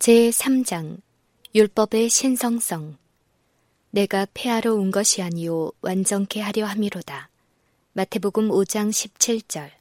제3장 율법의 신성성. 내가 폐하러 온 것이 아니요 완전케 하려 함이로다. 마태복음 5장 17절.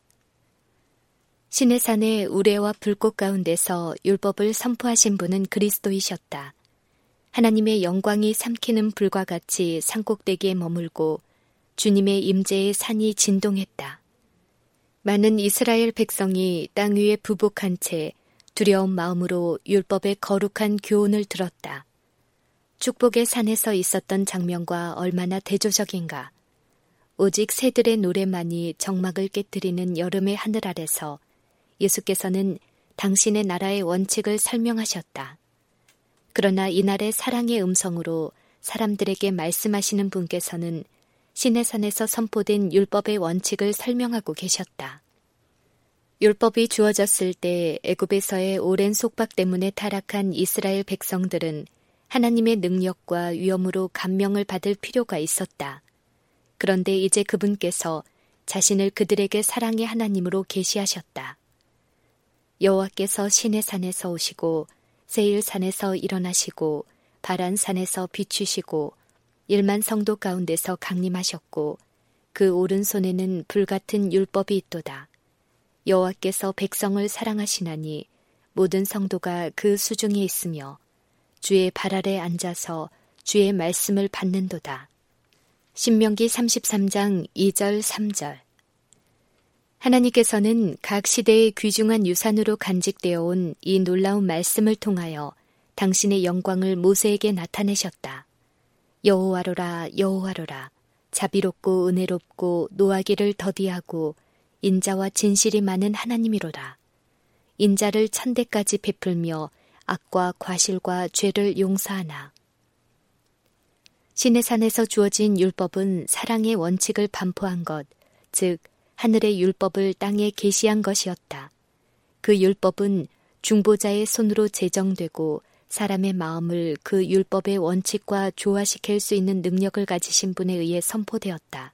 시내산의 우레와 불꽃 가운데서 율법을 선포하신 분은 그리스도이셨다. 하나님의 영광이 삼키는 불과 같이 산꼭대기에 머물고 주님의 임재의 산이 진동했다. 많은 이스라엘 백성이 땅 위에 부복한 채 두려운 마음으로 율법의 거룩한 교훈을 들었다. 축복의 산에서 있었던 장면과 얼마나 대조적인가. 오직 새들의 노래만이 정막을 깨뜨리는 여름의 하늘 아래서 예수께서는 당신의 나라의 원칙을 설명하셨다. 그러나 이날의 사랑의 음성으로 사람들에게 말씀하시는 분께서는 시내산에서 선포된 율법의 원칙을 설명하고 계셨다. 율법이 주어졌을 때 애굽에서의 오랜 속박 때문에 타락한 이스라엘 백성들은 하나님의 능력과 위엄으로 감명을 받을 필요가 있었다. 그런데 이제 그분께서 자신을 그들에게 사랑의 하나님으로 계시하셨다. 여호와께서 시내산에서 오시고 세일산에서 일어나시고 바란산에서 비추시고 1만 성도 가운데서 강림하셨고 그 오른손에는 불같은 율법이 있도다. 여호와께서 백성을 사랑하시나니 모든 성도가 그 수중에 있으며 주의 발 아래 앉아서 주의 말씀을 받는도다. 신명기 33장 2절 3절. 하나님께서는 각 시대의 귀중한 유산으로 간직되어 온 이 놀라운 말씀을 통하여 당신의 영광을 모세에게 나타내셨다. 여호와로라 여호와로라 자비롭고 은혜롭고 노하기를 더디하고 인자와 진실이 많은 하나님이로라. 인자를 천대까지 베풀며 악과 과실과 죄를 용서하나. 시내산에서 주어진 율법은 사랑의 원칙을 반포한 것, 즉 하늘의 율법을 땅에 계시한 것이었다. 그 율법은 중보자의 손으로 제정되고 사람의 마음을 그 율법의 원칙과 조화시킬 수 있는 능력을 가지신 분에 의해 선포되었다.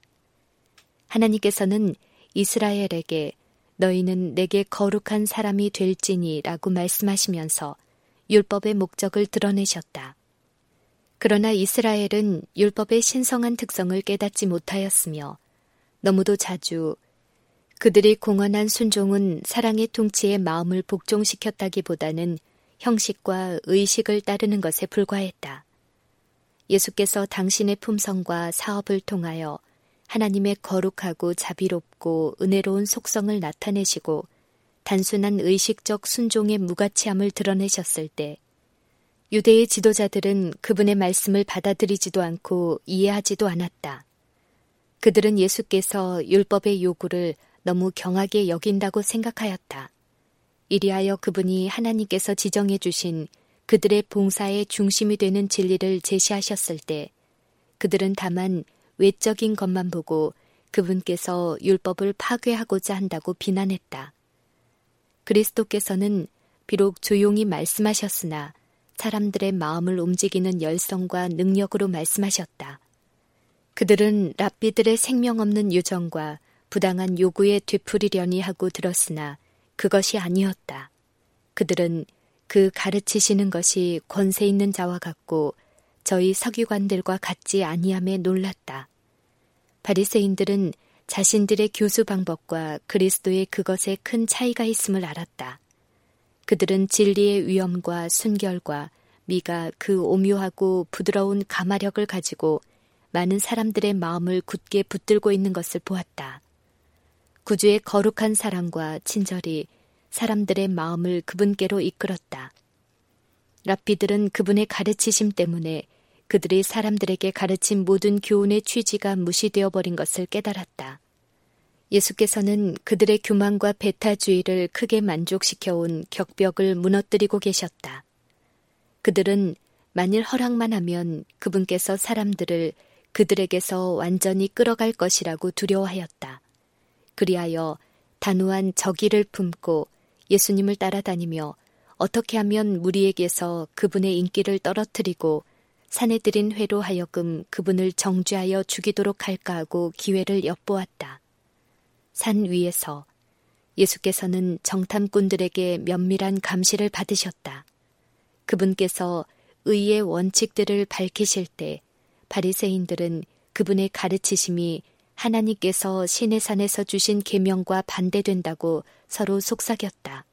하나님께서는 이스라엘에게 너희는 내게 거룩한 사람이 될지니 라고 말씀하시면서 율법의 목적을 드러내셨다. 그러나 이스라엘은 율법의 신성한 특성을 깨닫지 못하였으며 너무도 자주 그들이 공언한 순종은 사랑의 통치에 마음을 복종시켰다기보다는 형식과 의식을 따르는 것에 불과했다. 예수께서 당신의 품성과 사업을 통하여 하나님의 거룩하고 자비롭고 은혜로운 속성을 나타내시고 단순한 의식적 순종의 무가치함을 드러내셨을 때 유대의 지도자들은 그분의 말씀을 받아들이지도 않고 이해하지도 않았다. 그들은 예수께서 율법의 요구를 너무 경하게 여긴다고 생각하였다. 이리하여 그분이 하나님께서 지정해 주신 그들의 봉사의 중심이 되는 진리를 제시하셨을 때 그들은 다만 외적인 것만 보고 그분께서 율법을 파괴하고자 한다고 비난했다. 그리스도께서는 비록 조용히 말씀하셨으나 사람들의 마음을 움직이는 열성과 능력으로 말씀하셨다. 그들은 랍비들의 생명 없는 유정과 부당한 요구에 되풀이려니 하고 들었으나 그것이 아니었다. 그들은 그 가르치시는 것이 권세 있는 자와 같고 저희 서기관들과 같지 아니함에 놀랐다. 바리새인들은 자신들의 교수 방법과 그리스도의 그것에 큰 차이가 있음을 알았다. 그들은 진리의 위엄과 순결과 미가 그 오묘하고 부드러운 가마력을 가지고 많은 사람들의 마음을 굳게 붙들고 있는 것을 보았다. 구주의 거룩한 사랑과 친절이 사람들의 마음을 그분께로 이끌었다. 랍비들은 그분의 가르치심 때문에 그들이 사람들에게 가르친 모든 교훈의 취지가 무시되어 버린 것을 깨달았다. 예수께서는 그들의 교만과 배타주의를 크게 만족시켜온 격벽을 무너뜨리고 계셨다. 그들은 만일 허락만 하면 그분께서 사람들을 그들에게서 완전히 끌어갈 것이라고 두려워하였다. 그리하여 단호한 적의를 품고 예수님을 따라다니며 어떻게 하면 무리에게서 그분의 인기를 떨어뜨리고 사내들인 회로 하여금 그분을 정죄하여 죽이도록 할까 하고 기회를 엿보았다. 산 위에서 예수께서는 정탐꾼들에게 면밀한 감시를 받으셨다. 그분께서 의의 원칙들을 밝히실 때 바리새인들은 그분의 가르치심이 하나님께서 시내산에서 주신 계명과 반대된다고 서로 속삭였다.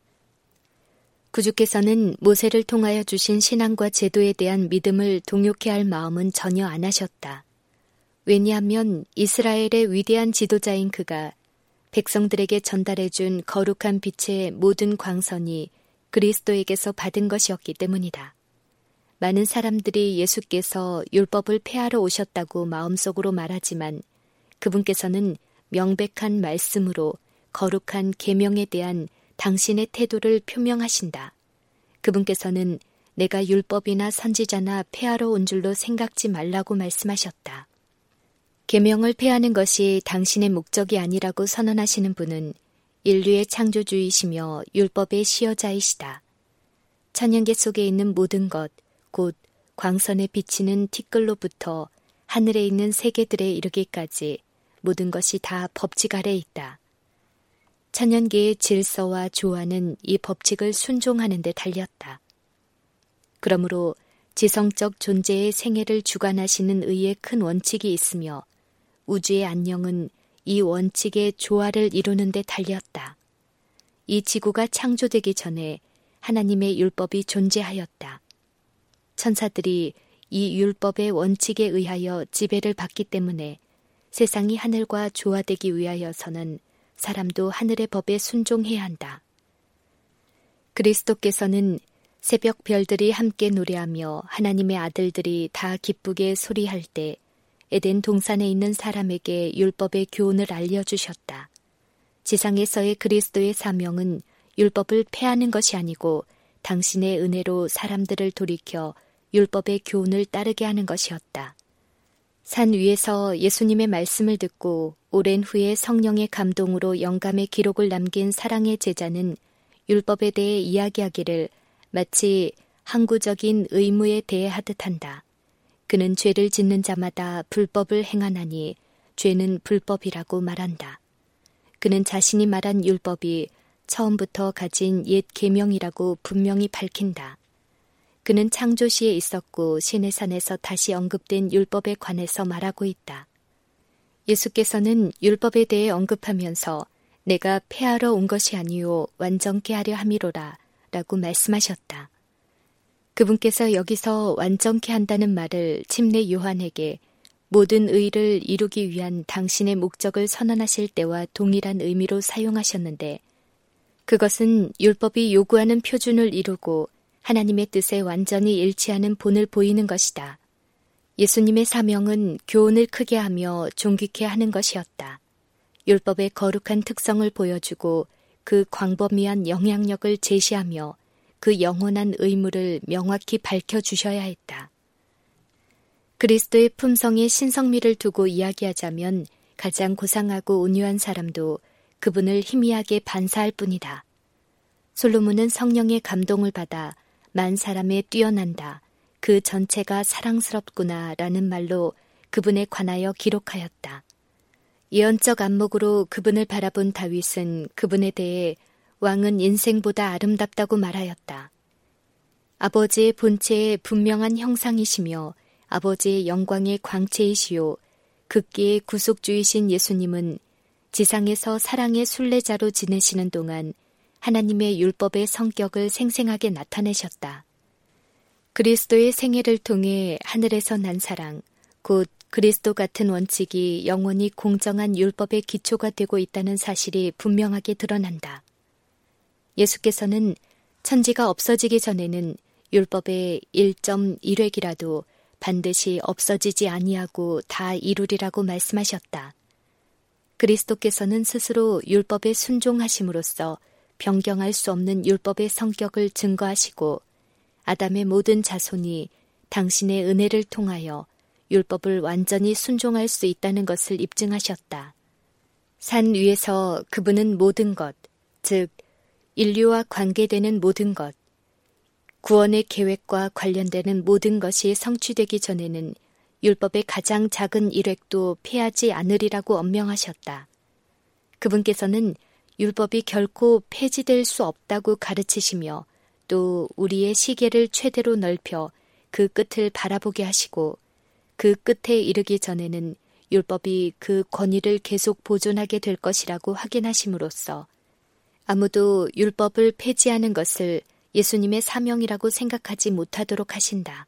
구주께서는 모세를 통하여 주신 신앙과 제도에 대한 믿음을 동요케 할 마음은 전혀 안 하셨다. 왜냐하면 이스라엘의 위대한 지도자인 그가 백성들에게 전달해준 거룩한 빛의 모든 광선이 그리스도에게서 받은 것이었기 때문이다. 많은 사람들이 예수께서 율법을 폐하러 오셨다고 마음속으로 말하지만 그분께서는 명백한 말씀으로 거룩한 계명에 대한 당신의 태도를 표명하신다. 그분께서는 내가 율법이나 선지자나 폐하러 온 줄로 생각지 말라고 말씀하셨다. 계명을 폐하는 것이 당신의 목적이 아니라고 선언하시는 분은 인류의 창조주이시며 율법의 시여자이시다. 천연계 속에 있는 모든 것, 곧 광선에 비치는 티끌로부터 하늘에 있는 세계들에 이르기까지 모든 것이 다 법칙 아래 있다. 천연계의 질서와 조화는 이 법칙을 순종하는 데 달렸다. 그러므로 지성적 존재의 생애를 주관하시는 의의 큰 원칙이 있으며 우주의 안녕은 이 원칙의 조화를 이루는 데 달렸다. 이 지구가 창조되기 전에 하나님의 율법이 존재하였다. 천사들이 이 율법의 원칙에 의하여 지배를 받기 때문에 세상이 하늘과 조화되기 위하여서는 사람도 하늘의 법에 순종해야 한다. 그리스도께서는 새벽 별들이 함께 노래하며 하나님의 아들들이 다 기쁘게 소리할 때 에덴 동산에 있는 사람에게 율법의 교훈을 알려주셨다. 지상에서의 그리스도의 사명은 율법을 폐하는 것이 아니고 당신의 은혜로 사람들을 돌이켜 율법의 교훈을 따르게 하는 것이었다. 산 위에서 예수님의 말씀을 듣고 오랜 후에 성령의 감동으로 영감의 기록을 남긴 사랑의 제자는 율법에 대해 이야기하기를 마치 항구적인 의무에 대하듯 한다. 그는 죄를 짓는 자마다 불법을 행하나니 죄는 불법이라고 말한다. 그는 자신이 말한 율법이 처음부터 가진 옛 계명이라고 분명히 밝힌다. 그는 창조시에 있었고 시내산에서 다시 언급된 율법에 관해서 말하고 있다. 예수께서는 율법에 대해 언급하면서 내가 폐하러 온 것이 아니요 완전케 하려 함이로라 라고 말씀하셨다. 그분께서 여기서 완전케 한다는 말을 침례 요한에게 모든 의를 이루기 위한 당신의 목적을 선언하실 때와 동일한 의미로 사용하셨는데 그것은 율법이 요구하는 표준을 이루고 하나님의 뜻에 완전히 일치하는 본을 보이는 것이다. 예수님의 사명은 교훈을 크게 하며 존귀케 하는 것이었다. 율법의 거룩한 특성을 보여주고 그 광범위한 영향력을 제시하며 그 영원한 의무를 명확히 밝혀주셔야 했다. 그리스도의 품성의 신성미를 두고 이야기하자면 가장 고상하고 온유한 사람도 그분을 희미하게 반사할 뿐이다. 솔로몬은 성령의 감동을 받아 만 사람에 뛰어난다. 그 전체가 사랑스럽구나 라는 말로 그분에 관하여 기록하였다. 예언적 안목으로 그분을 바라본 다윗은 그분에 대해 왕은 인생보다 아름답다고 말하였다. 아버지의 본체의 분명한 형상이시며 아버지의 영광의 광채이시요 극기의 구속주이신 예수님은 지상에서 사랑의 순례자로 지내시는 동안 하나님의 율법의 성격을 생생하게 나타내셨다. 그리스도의 생애를 통해 하늘에서 난 사랑, 곧 그리스도 같은 원칙이 영원히 공정한 율법의 기초가 되고 있다는 사실이 분명하게 드러난다. 예수께서는 천지가 없어지기 전에는 율법의 1.1획이라도 반드시 없어지지 아니하고 다 이루리라고 말씀하셨다. 그리스도께서는 스스로 율법에 순종하심으로써 변경할 수 없는 율법의 성격을 증거하시고 아담의 모든 자손이 당신의 은혜를 통하여 율법을 완전히 순종할 수 있다는 것을 입증하셨다. 산 위에서 그분은 모든 것, 즉 인류와 관계되는 모든 것, 구원의 계획과 관련되는 모든 것이 성취되기 전에는 율법의 가장 작은 일획도 폐하지 않으리라고 엄명하셨다. 그분께서는 율법이 결코 폐지될 수 없다고 가르치시며 또 우리의 시계를 최대로 넓혀 그 끝을 바라보게 하시고 그 끝에 이르기 전에는 율법이 그 권위를 계속 보존하게 될 것이라고 확인하심으로써 아무도 율법을 폐지하는 것을 예수님의 사명이라고 생각하지 못하도록 하신다.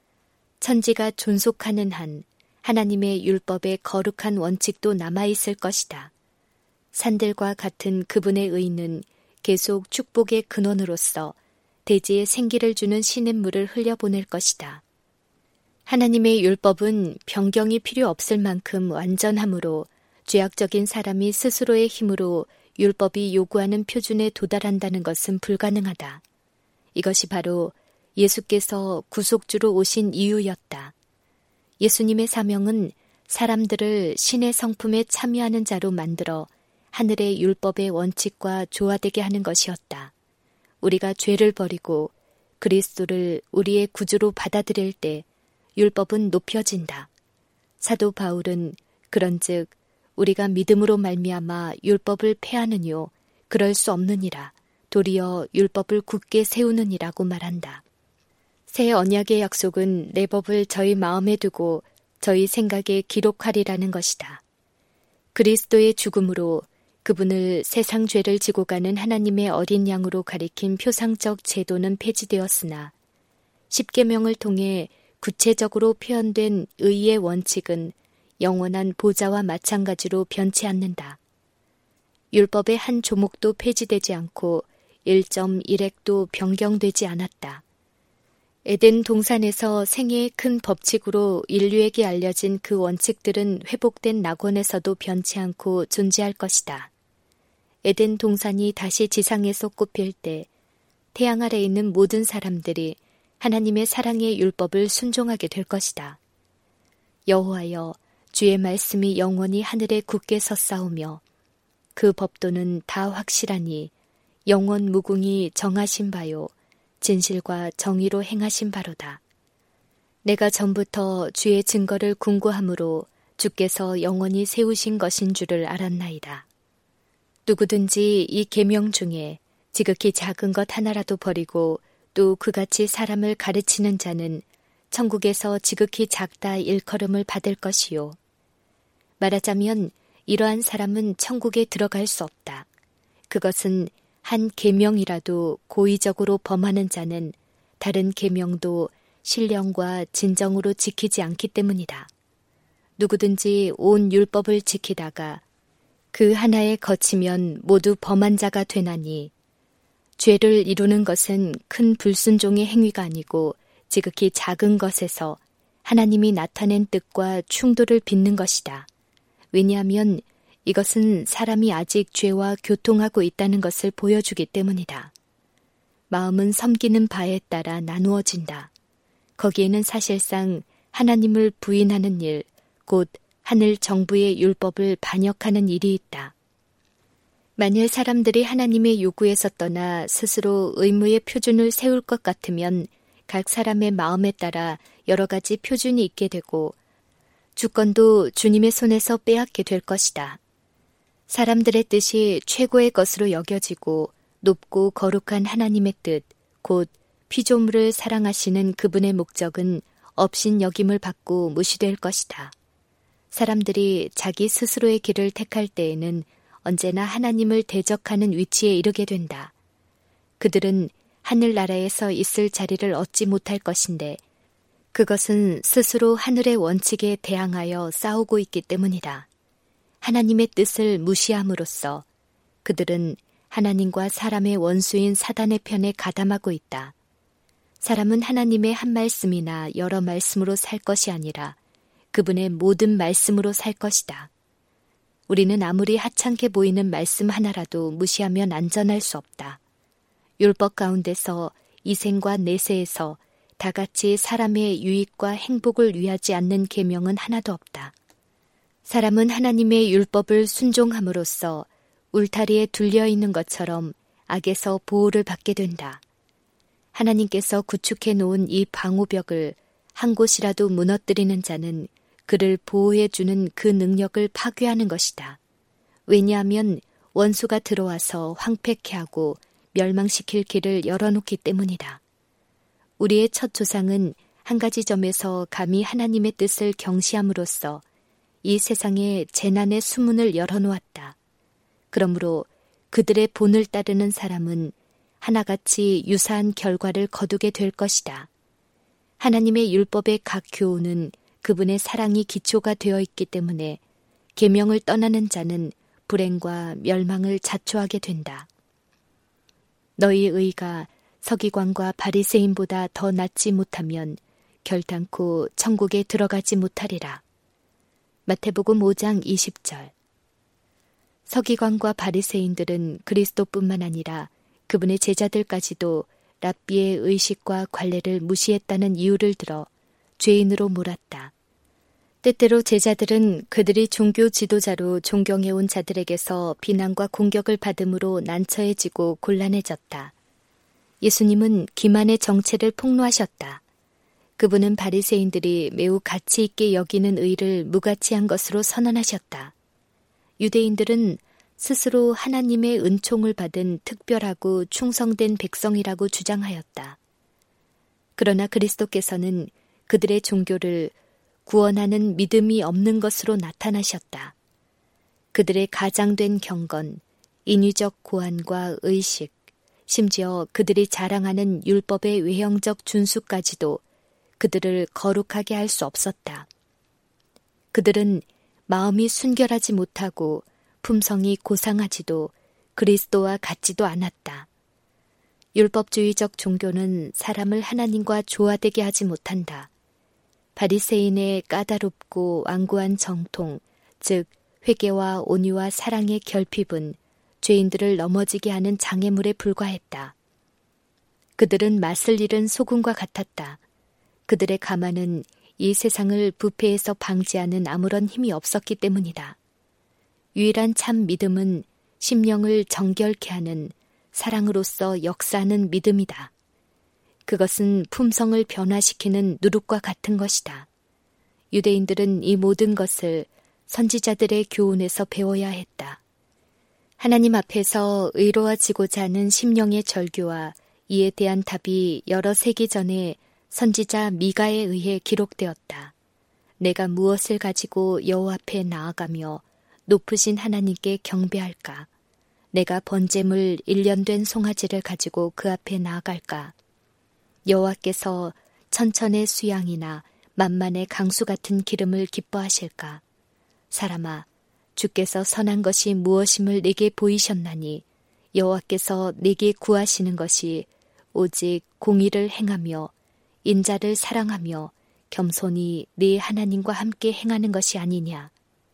천지가 존속하는 한 하나님의 율법의 거룩한 원칙도 남아있을 것이다. 산들과 같은 그분의 의는 계속 축복의 근원으로서 대지에 생기를 주는 시냇물을 흘려보낼 것이다. 하나님의 율법은 변경이 필요 없을 만큼 완전하므로 죄악적인 사람이 스스로의 힘으로 율법이 요구하는 표준에 도달한다는 것은 불가능하다. 이것이 바로 예수께서 구속주로 오신 이유였다. 예수님의 사명은 사람들을 신의 성품에 참여하는 자로 만들어 하늘의 율법의 원칙과 조화되게 하는 것이었다. 우리가 죄를 버리고 그리스도를 우리의 구주로 받아들일 때 율법은 높여진다. 사도 바울은 그런즉 우리가 믿음으로 말미암아 율법을 폐하느뇨 그럴 수 없느니라. 도리어 율법을 굳게 세우느니라고 말한다. 새 언약의 약속은 내 법을 저희 마음에 두고 저희 생각에 기록하리라는 것이다. 그리스도의 죽음으로 그분을 세상 죄를 지고 가는 하나님의 어린 양으로 가리킨 표상적 제도는 폐지되었으나 십계명을 통해 구체적으로 표현된 의의 원칙은 영원한 보좌와 마찬가지로 변치 않는다. 율법의 한 조목도 폐지되지 않고 1.1획도 변경되지 않았다. 에덴 동산에서 생애의 큰 법칙으로 인류에게 알려진 그 원칙들은 회복된 낙원에서도 변치 않고 존재할 것이다. 에덴 동산이 다시 지상에서 꼽힐 때 태양 아래에 있는 모든 사람들이 하나님의 사랑의 율법을 순종하게 될 것이다. 여호와여, 주의 말씀이 영원히 하늘에 굳게 섰사오며 그 법도는 다 확실하니 영원 무궁히 정하신 바요 진실과 정의로 행하신 바로다. 내가 전부터 주의 증거를 궁구함으로 주께서 영원히 세우신 것인 줄을 알았나이다. 누구든지 이 계명 중에 지극히 작은 것 하나라도 버리고 또 그같이 사람을 가르치는 자는 천국에서 지극히 작다 일컬음을 받을 것이요. 말하자면 이러한 사람은 천국에 들어갈 수 없다. 그것은 한 계명이라도 고의적으로 범하는 자는 다른 계명도 신령과 진정으로 지키지 않기 때문이다. 누구든지 온 율법을 지키다가 그 하나에 거치면 모두 범한 자가 되나니 죄를 이루는 것은 큰 불순종의 행위가 아니고 지극히 작은 것에서 하나님이 나타낸 뜻과 충돌을 빚는 것이다. 왜냐하면 이것은 사람이 아직 죄와 교통하고 있다는 것을 보여주기 때문이다. 마음은 섬기는 바에 따라 나누어진다. 거기에는 사실상 하나님을 부인하는 일, 곧 하늘 정부의 율법을 반역하는 일이 있다. 만일 사람들이 하나님의 요구에서 떠나 스스로 의무의 표준을 세울 것 같으면 각 사람의 마음에 따라 여러 가지 표준이 있게 되고 주권도 주님의 손에서 빼앗게 될 것이다. 사람들의 뜻이 최고의 것으로 여겨지고 높고 거룩한 하나님의 뜻, 곧 피조물을 사랑하시는 그분의 목적은 업신여김을 받고 무시될 것이다. 사람들이 자기 스스로의 길을 택할 때에는 언제나 하나님을 대적하는 위치에 이르게 된다. 그들은 하늘나라에서 있을 자리를 얻지 못할 것인데 그것은 스스로 하늘의 원칙에 대항하여 싸우고 있기 때문이다. 하나님의 뜻을 무시함으로써 그들은 하나님과 사람의 원수인 사단의 편에 가담하고 있다. 사람은 하나님의 한 말씀이나 여러 말씀으로 살 것이 아니라 그분의 모든 말씀으로 살 것이다. 우리는 아무리 하찮게 보이는 말씀 하나라도 무시하면 안전할 수 없다. 율법 가운데서 이생과 내세에서 다 같이 사람의 유익과 행복을 위하지 않는 계명은 하나도 없다. 사람은 하나님의 율법을 순종함으로써 울타리에 둘려 있는 것처럼 악에서 보호를 받게 된다. 하나님께서 구축해 놓은 이 방호벽을 한 곳이라도 무너뜨리는 자는 그를 보호해주는 그 능력을 파괴하는 것이다. 왜냐하면 원수가 들어와서 황폐케 하고 멸망시킬 길을 열어놓기 때문이다. 우리의 첫 조상은 한 가지 점에서 감히 하나님의 뜻을 경시함으로써 이 세상에 재난의 수문을 열어놓았다. 그러므로 그들의 본을 따르는 사람은 하나같이 유사한 결과를 거두게 될 것이다. 하나님의 율법의 각 교훈은 그분의 사랑이 기초가 되어 있기 때문에 계명을 떠나는 자는 불행과 멸망을 자초하게 된다. 너희 의가 서기관과 바리새인보다 더 낫지 못하면 결단코 천국에 들어가지 못하리라. 마태복음 5장 20절. 서기관과 바리새인들은 그리스도뿐만 아니라 그분의 제자들까지도 랍비의 의식과 관례를 무시했다는 이유를 들어 죄인으로 몰았다. 때때로 제자들은 그들이 종교 지도자로 존경해온 자들에게서 비난과 공격을 받음으로 난처해지고 곤란해졌다. 예수님은 기만의 정체를 폭로하셨다. 그분은 바리새인들이 매우 가치 있게 여기는 의를 무가치한 것으로 선언하셨다. 유대인들은 스스로 하나님의 은총을 받은 특별하고 충성된 백성이라고 주장하였다. 그러나 그리스도께서는 그들의 종교를 구원하는 믿음이 없는 것으로 나타나셨다. 그들의 가장된 경건, 인위적 고안과 의식, 심지어 그들이 자랑하는 율법의 외형적 준수까지도 그들을 거룩하게 할 수 없었다. 그들은 마음이 순결하지 못하고 품성이 고상하지도 그리스도와 같지도 않았다. 율법주의적 종교는 사람을 하나님과 조화되게 하지 못한다. 바리새인의 까다롭고 완고한 정통, 즉 회개와 온유와 사랑의 결핍은 죄인들을 넘어지게 하는 장애물에 불과했다. 그들은 맛을 잃은 소금과 같았다. 그들의 가마는 이 세상을 부패에서 방지하는 아무런 힘이 없었기 때문이다. 유일한 참 믿음은 심령을 정결케 하는 사랑으로서 역사하는 믿음이다. 그것은 품성을 변화시키는 누룩과 같은 것이다. 유대인들은 이 모든 것을 선지자들의 교훈에서 배워야 했다. 하나님 앞에서 의로워지고자 하는 심령의 절규와 이에 대한 답이 여러 세기 전에 선지자 미가에 의해 기록되었다. 내가 무엇을 가지고 여호와 앞에 나아가며 높으신 하나님께 경배할까? 내가 번제물 1년 된 송아지를 가지고 그 앞에 나아갈까? 여호와께서 천천의 수양이나 만만의 강수 같은 기름을 기뻐하실까? 사람아, 주께서 선한 것이 무엇임을 내게 보이셨나니 여호와께서 내게 구하시는 것이 오직 공의를 행하며 인자를 사랑하며 겸손히 네 하나님과 함께 행하는 것이 아니냐.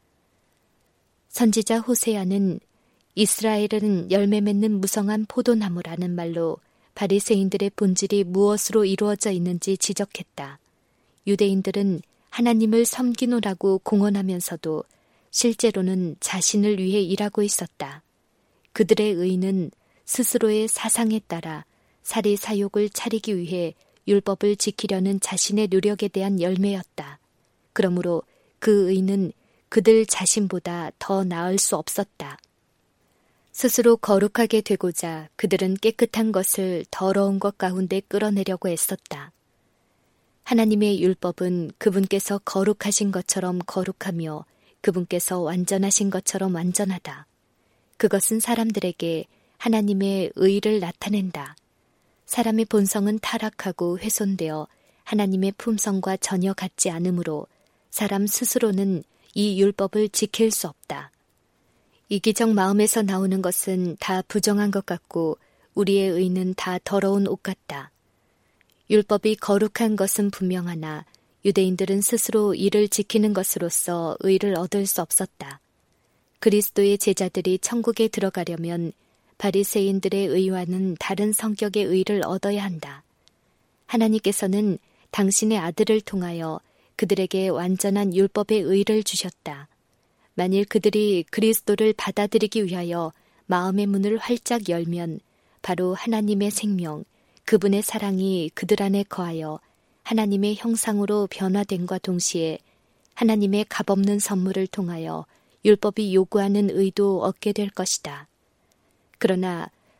선지자 호세아는 이스라엘은 열매 맺는 무성한 포도나무라는 말로 바리새인들의 본질이 무엇으로 이루어져 있는지 지적했다. 유대인들은 하나님을 섬기노라고 공언하면서도 실제로는 자신을 위해 일하고 있었다. 그들의 의는 스스로의 사상에 따라 사리사욕을 차리기 위해 율법을 지키려는 자신의 노력에 대한 열매였다. 그러므로 그 의는 그들 자신보다 더 나을 수 없었다. 스스로 거룩하게 되고자 그들은 깨끗한 것을 더러운 것 가운데 끌어내려고 애썼다. 하나님의 율법은 그분께서 거룩하신 것처럼 거룩하며 그분께서 완전하신 것처럼 완전하다. 그것은 사람들에게 하나님의 의를 나타낸다. 사람의 본성은 타락하고 훼손되어 하나님의 품성과 전혀 같지 않으므로 사람 스스로는 이 율법을 지킬 수 없다. 이기적 마음에서 나오는 것은 다 부정한 것 같고 우리의 의는 다 더러운 옷 같다. 율법이 거룩한 것은 분명하나 유대인들은 스스로 이를 지키는 것으로서 의를 얻을 수 없었다. 그리스도의 제자들이 천국에 들어가려면 바리새인들의 의와는 다른 성격의 의를 얻어야 한다. 하나님께서는 당신의 아들을 통하여 그들에게 완전한 율법의 의를 주셨다. 만일 그들이 그리스도를 받아들이기 위하여 마음의 문을 활짝 열면 바로 하나님의 생명, 그분의 사랑이 그들 안에 거하여 하나님의 형상으로 변화됨과 동시에 하나님의 값없는 선물을 통하여 율법이 요구하는 의도 얻게 될 것이다. 그러나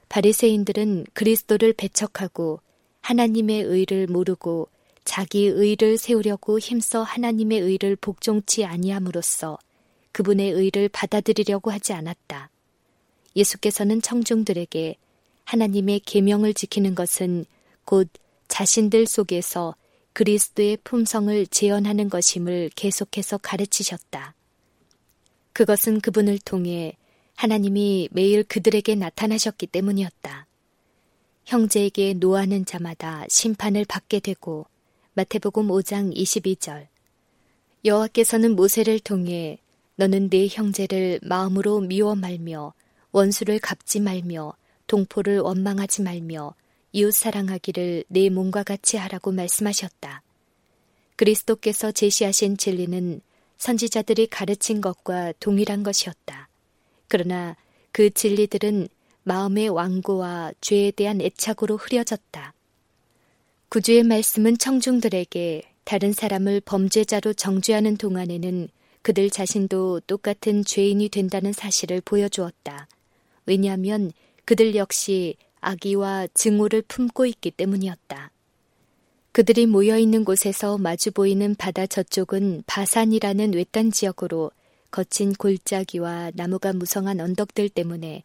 바리새인들은 그리스도를 배척하고 하나님의 의를 모르고 자기 의를 세우려고 힘써 하나님의 의를 복종치 아니함으로써 그분의 의를 받아들이려고 하지 않았다. 예수께서는 청중들에게 하나님의 계명을 지키는 것은 곧 자신들 속에서 그리스도의 품성을 재현하는 것임을 계속해서 가르치셨다. 그것은 그분을 통해 하나님이 매일 그들에게 나타나셨기 때문이었다. 형제에게 노하는 자마다 심판을 받게 되고 마태복음 5장 22절 여호와께서는 모세를 통해 너는 네 형제를 마음으로 미워 말며 원수를 갚지 말며 동포를 원망하지 말며 이웃 사랑하기를 내 몸과 같이 하라고 말씀하셨다. 그리스도께서 제시하신 진리는 선지자들이 가르친 것과 동일한 것이었다. 그러나 그 진리들은 마음의 완고와 죄에 대한 애착으로 흐려졌다. 구주의 말씀은 청중들에게 다른 사람을 범죄자로 정죄하는 동안에는 그들 자신도 똑같은 죄인이 된다는 사실을 보여주었다. 왜냐하면 그들 역시 악의와 증오를 품고 있기 때문이었다. 그들이 모여있는 곳에서 마주 보이는 바다 저쪽은 바산이라는 외딴 지역으로 거친 골짜기와 나무가 무성한 언덕들 때문에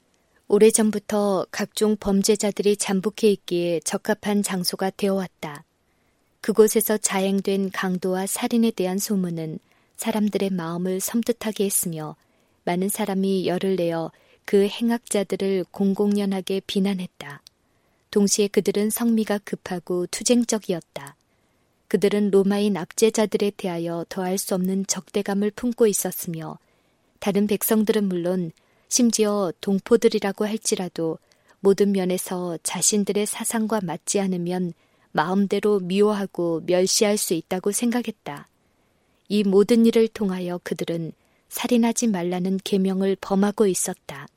오래전부터 각종 범죄자들이 잠복해 있기에 적합한 장소가 되어왔다. 그곳에서 자행된 강도와 살인에 대한 소문은 사람들의 마음을 섬뜩하게 했으며 많은 사람이 열을 내어 그 행악자들을 공공연하게 비난했다. 동시에 그들은 성미가 급하고 투쟁적이었다. 그들은 로마인 압제자들에 대하여 더할 수 없는 적대감을 품고 있었으며 다른 백성들은 물론 심지어 동포들이라고 할지라도 모든 면에서 자신들의 사상과 맞지 않으면 마음대로 미워하고 멸시할 수 있다고 생각했다. 이 모든 일을 통하여 그들은 살인하지 말라는 계명을 범하고 있었다.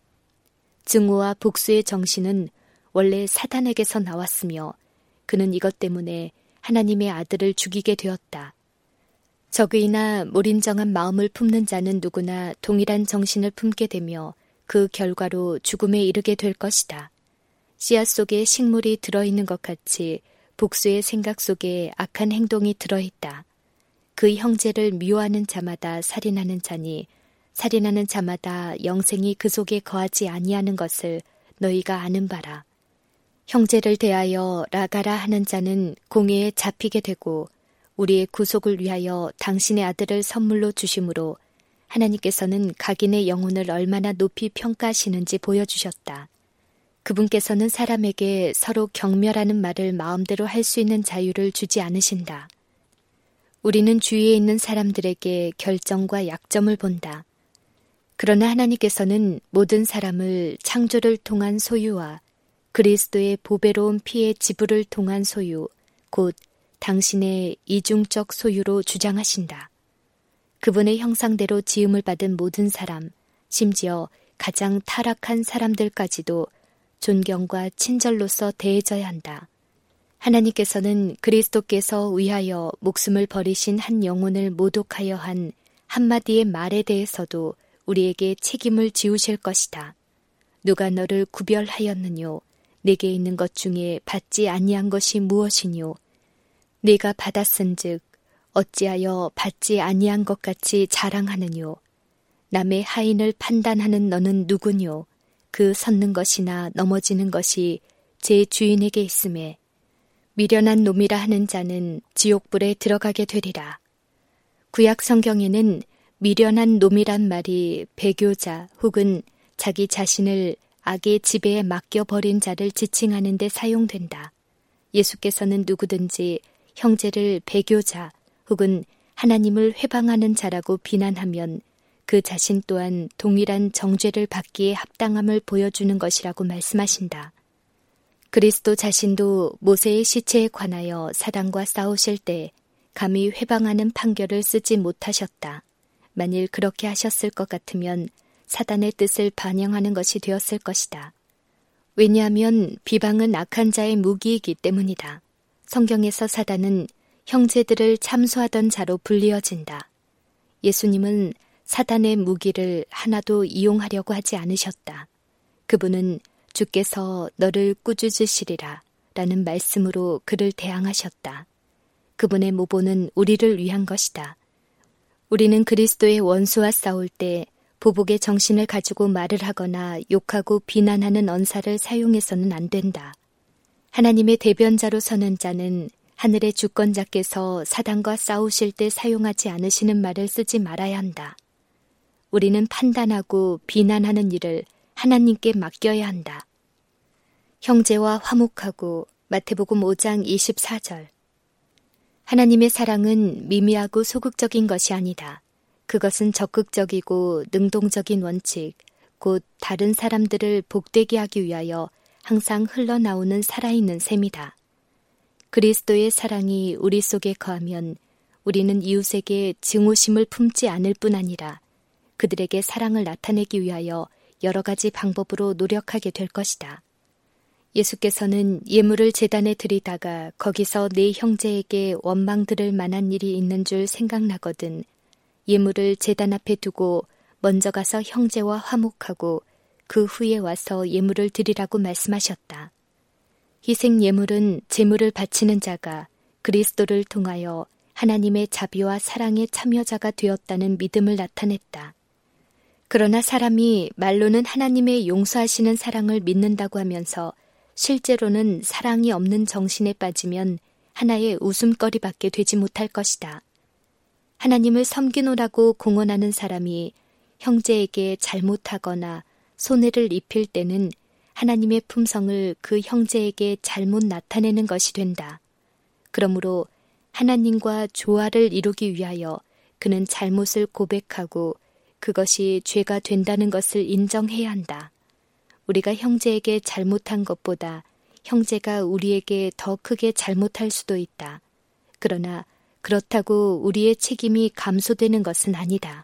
증오와 복수의 정신은 원래 사단에게서 나왔으며 그는 이것 때문에 하나님의 아들을 죽이게 되었다. 적의나 몰인정한 마음을 품는 자는 누구나 동일한 정신을 품게 되며 그 결과로 죽음에 이르게 될 것이다. 씨앗 속에 식물이 들어있는 것 같이 복수의 생각 속에 악한 행동이 들어있다. 그 형제를 미워하는 자마다 살인하는 자니 살인하는 자마다 영생이 그 속에 거하지 아니하는 것을 너희가 아는 바라. 형제를 대하여 라가라 하는 자는 공회에 잡히게 되고 우리의 구속을 위하여 당신의 아들을 선물로 주심으로 하나님께서는 각인의 영혼을 얼마나 높이 평가하시는지 보여주셨다. 그분께서는 사람에게 서로 경멸하는 말을 마음대로 할 수 있는 자유를 주지 않으신다. 우리는 주위에 있는 사람들에게 결정과 약점을 본다. 그러나 하나님께서는 모든 사람을 창조를 통한 소유와 그리스도의 보배로운 피의 지불을 통한 소유, 곧 당신의 이중적 소유로 주장하신다. 그분의 형상대로 지음을 받은 모든 사람, 심지어 가장 타락한 사람들까지도 존경과 친절로서 대해져야 한다. 하나님께서는 그리스도께서 위하여 목숨을 버리신 한 영혼을 모독하여 한 한마디의 말에 대해서도 우리에게 책임을 지우실 것이다. 누가 너를 구별하였느뇨? 내게 있는 것 중에 받지 아니한 것이 무엇이뇨? 네가 받았은즉 어찌하여 받지 아니한 것 같이 자랑하느뇨? 남의 하인을 판단하는 너는 누구뇨? 그 섰는 것이나 넘어지는 것이 제 주인에게 있음에 미련한 놈이라 하는 자는 지옥불에 들어가게 되리라. 구약 성경에는 미련한 놈이란 말이 배교자 혹은 자기 자신을 악의 지배에 맡겨버린 자를 지칭하는 데 사용된다. 예수께서는 누구든지 형제를 배교자 혹은 하나님을 회방하는 자라고 비난하면 그 자신 또한 동일한 정죄를 받기에 합당함을 보여주는 것이라고 말씀하신다. 그리스도 자신도 모세의 시체에 관하여 사단과 싸우실 때 감히 회방하는 판결을 쓰지 못하셨다. 만일 그렇게 하셨을 것 같으면 사단의 뜻을 반영하는 것이 되었을 것이다. 왜냐하면 비방은 악한 자의 무기이기 때문이다. 성경에서 사단은 형제들을 참소하던 자로 불리어진다. 예수님은 사단의 무기를 하나도 이용하려고 하지 않으셨다. 그분은 주께서 너를 꾸짖으시리라 라는 말씀으로 그를 대항하셨다. 그분의 모보는 우리를 위한 것이다. 우리는 그리스도의 원수와 싸울 때 보복의 정신을 가지고 말을 하거나 욕하고 비난하는 언사를 사용해서는 안 된다. 하나님의 대변자로 서는 자는 하늘의 주권자께서 사단과 싸우실 때 사용하지 않으시는 말을 쓰지 말아야 한다. 우리는 판단하고 비난하는 일을 하나님께 맡겨야 한다. 형제와 화목하고 마태복음 5장 24절. 하나님의 사랑은 미미하고 소극적인 것이 아니다. 그것은 적극적이고 능동적인 원칙, 곧 다른 사람들을 복되게 하기 위하여 항상 흘러나오는 살아있는 셈이다. 그리스도의 사랑이 우리 속에 거하면 우리는 이웃에게 증오심을 품지 않을 뿐 아니라 그들에게 사랑을 나타내기 위하여 여러 가지 방법으로 노력하게 될 것이다. 예수께서는 예물을 제단에 드리다가 거기서 내 형제에게 원망 들을 만한 일이 있는 줄 생각나거든 예물을 제단 앞에 두고 먼저 가서 형제와 화목하고 그 후에 와서 예물을 드리라고 말씀하셨다. 희생 예물은 제물을 바치는 자가 그리스도를 통하여 하나님의 자비와 사랑의 참여자가 되었다는 믿음을 나타냈다. 그러나 사람이 말로는 하나님의 용서하시는 사랑을 믿는다고 하면서 실제로는 사랑이 없는 정신에 빠지면 하나의 웃음거리밖에 되지 못할 것이다. 하나님을 섬기노라고 공언하는 사람이 형제에게 잘못하거나 손해를 입힐 때는 하나님의 품성을 그 형제에게 잘못 나타내는 것이 된다. 그러므로 하나님과 조화를 이루기 위하여 그는 잘못을 고백하고 그것이 죄가 된다는 것을 인정해야 한다. 우리가 형제에게 잘못한 것보다 형제가 우리에게 더 크게 잘못할 수도 있다. 그러나 그렇다고 우리의 책임이 감소되는 것은 아니다.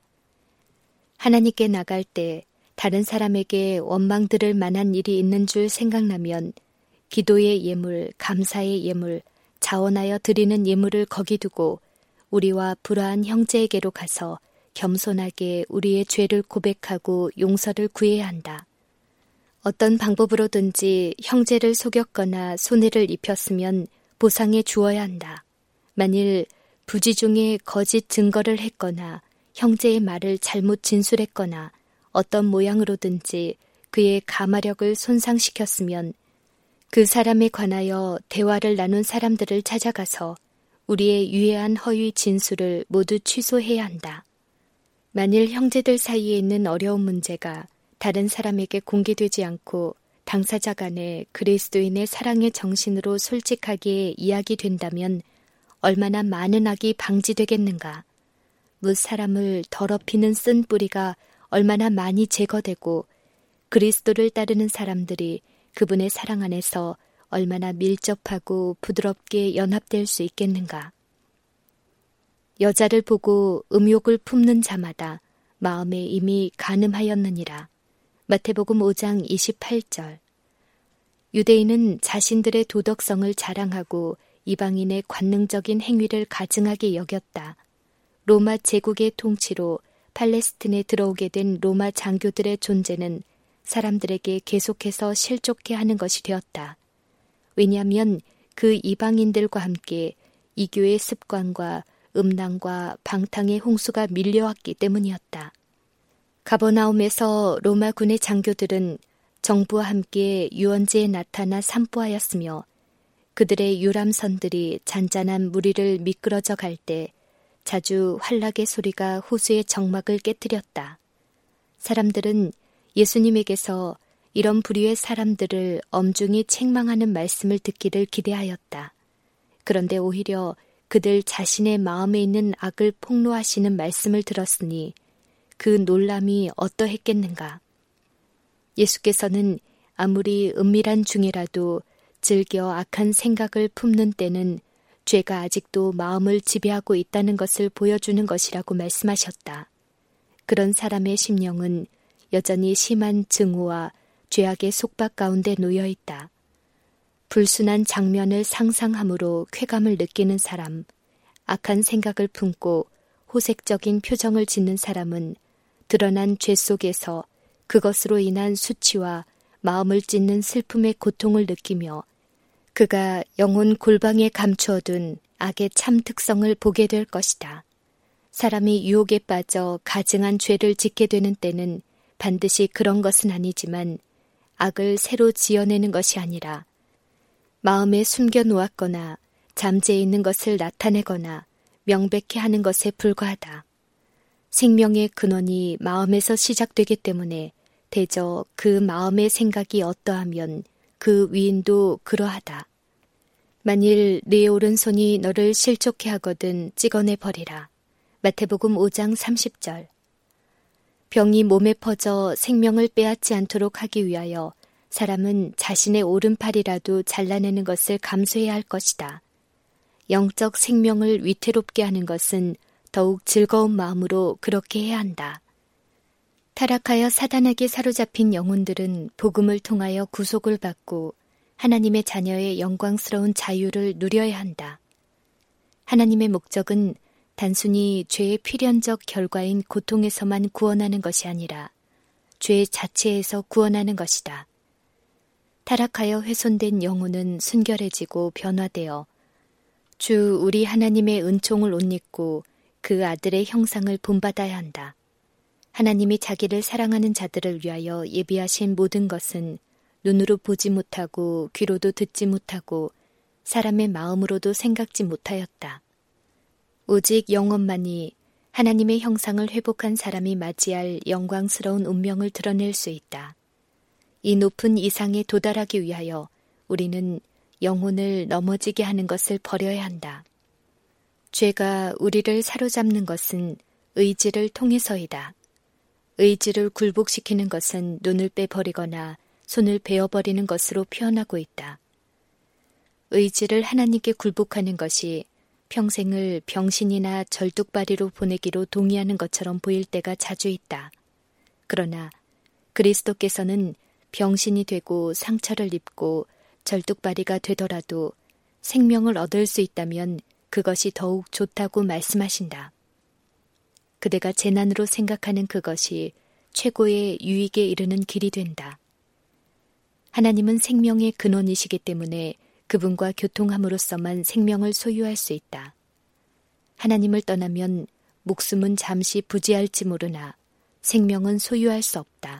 하나님께 나갈 때 다른 사람에게 원망 들을 만한 일이 있는 줄 생각나면 기도의 예물, 감사의 예물, 자원하여 드리는 예물을 거기 두고 우리와 불화한 형제에게로 가서 겸손하게 우리의 죄를 고백하고 용서를 구해야 한다. 어떤 방법으로든지 형제를 속였거나 손해를 입혔으면 보상해 주어야 한다. 만일 부지 중에 거짓 증거를 했거나 형제의 말을 잘못 진술했거나 어떤 모양으로든지 그의 가마력을 손상시켰으면 그 사람에 관하여 대화를 나눈 사람들을 찾아가서 우리의 유해한 허위 진술을 모두 취소해야 한다. 만일 형제들 사이에 있는 어려운 문제가 다른 사람에게 공개되지 않고 당사자 간에 그리스도인의 사랑의 정신으로 솔직하게 이야기된다면 얼마나 많은 악이 방지되겠는가. 뭇 사람을 더럽히는 쓴 뿌리가 얼마나 많이 제거되고 그리스도를 따르는 사람들이 그분의 사랑 안에서 얼마나 밀접하고 부드럽게 연합될 수 있겠는가. 여자를 보고 음욕을 품는 자마다 마음에 이미 간음하였느니라. 마태복음 5장 28절. 유대인은 자신들의 도덕성을 자랑하고 이방인의 관능적인 행위를 가증하게 여겼다. 로마 제국의 통치로 팔레스틴에 들어오게 된 로마 장교들의 존재는 사람들에게 계속해서 실족해 하는 것이 되었다. 왜냐하면 그 이방인들과 함께 이교의 습관과 음란과 방탕의 홍수가 밀려왔기 때문이었다. 가버나움에서 로마군의 장교들은 정부와 함께 유원지에 나타나 산보하였으며 그들의 유람선들이 잔잔한 무리를 미끄러져 갈 때 자주 환락의 소리가 호수의 정막을 깨뜨렸다. 사람들은 예수님에게서 이런 부류의 사람들을 엄중히 책망하는 말씀을 듣기를 기대하였다. 그런데 오히려 그들 자신의 마음에 있는 악을 폭로하시는 말씀을 들었으니 그 놀람이 어떠했겠는가. 예수께서는 아무리 은밀한 중이라도 즐겨 악한 생각을 품는 때는 죄가 아직도 마음을 지배하고 있다는 것을 보여주는 것이라고 말씀하셨다. 그런 사람의 심령은 여전히 심한 증오와 죄악의 속박 가운데 놓여 있다. 불순한 장면을 상상함으로 쾌감을 느끼는 사람, 악한 생각을 품고 호색적인 표정을 짓는 사람은 드러난 죄 속에서 그것으로 인한 수치와 마음을 찢는 슬픔의 고통을 느끼며 그가 영혼 골방에 감추어둔 악의 참 특성을 보게 될 것이다. 사람이 유혹에 빠져 가증한 죄를 짓게 되는 때는 반드시 그런 것은 아니지만 악을 새로 지어내는 것이 아니라 마음에 숨겨놓았거나 잠재해 있는 것을 나타내거나 명백히 하는 것에 불과하다. 생명의 근원이 마음에서 시작되기 때문에 대저 그 마음의 생각이 어떠하면 그 위인도 그러하다. 만일 네 오른손이 너를 실족해 하거든 찍어내 버리라. 마태복음 5장 30절. 병이 몸에 퍼져 생명을 빼앗지 않도록 하기 위하여 사람은 자신의 오른팔이라도 잘라내는 것을 감수해야 할 것이다. 영적 생명을 위태롭게 하는 것은 더욱 즐거운 마음으로 그렇게 해야 한다. 타락하여 사단에게 사로잡힌 영혼들은 복음을 통하여 구속을 받고 하나님의 자녀의 영광스러운 자유를 누려야 한다. 하나님의 목적은 단순히 죄의 필연적 결과인 고통에서만 구원하는 것이 아니라 죄 자체에서 구원하는 것이다. 타락하여 훼손된 영혼은 순결해지고 변화되어 주 우리 하나님의 은총을 옷 입고 그 아들의 형상을 본받아야 한다. 하나님이 자기를 사랑하는 자들을 위하여 예비하신 모든 것은 눈으로 보지 못하고 귀로도 듣지 못하고 사람의 마음으로도 생각지 못하였다. 오직 영혼만이 하나님의 형상을 회복한 사람이 맞이할 영광스러운 운명을 드러낼 수 있다. 이 높은 이상에 도달하기 위하여 우리는 영혼을 넘어지게 하는 것을 버려야 한다. 죄가 우리를 사로잡는 것은 의지를 통해서이다. 의지를 굴복시키는 것은 눈을 빼버리거나 손을 베어버리는 것으로 표현하고 있다. 의지를 하나님께 굴복하는 것이 평생을 병신이나 절뚝발이로 보내기로 동의하는 것처럼 보일 때가 자주 있다. 그러나 그리스도께서는 병신이 되고 상처를 입고 절뚝발이가 되더라도 생명을 얻을 수 있다면 그것이 더욱 좋다고 말씀하신다. 그대가 재난으로 생각하는 그것이 최고의 유익에 이르는 길이 된다. 하나님은 생명의 근원이시기 때문에 그분과 교통함으로써만 생명을 소유할 수 있다. 하나님을 떠나면 목숨은 잠시 부지할지 모르나 생명은 소유할 수 없다.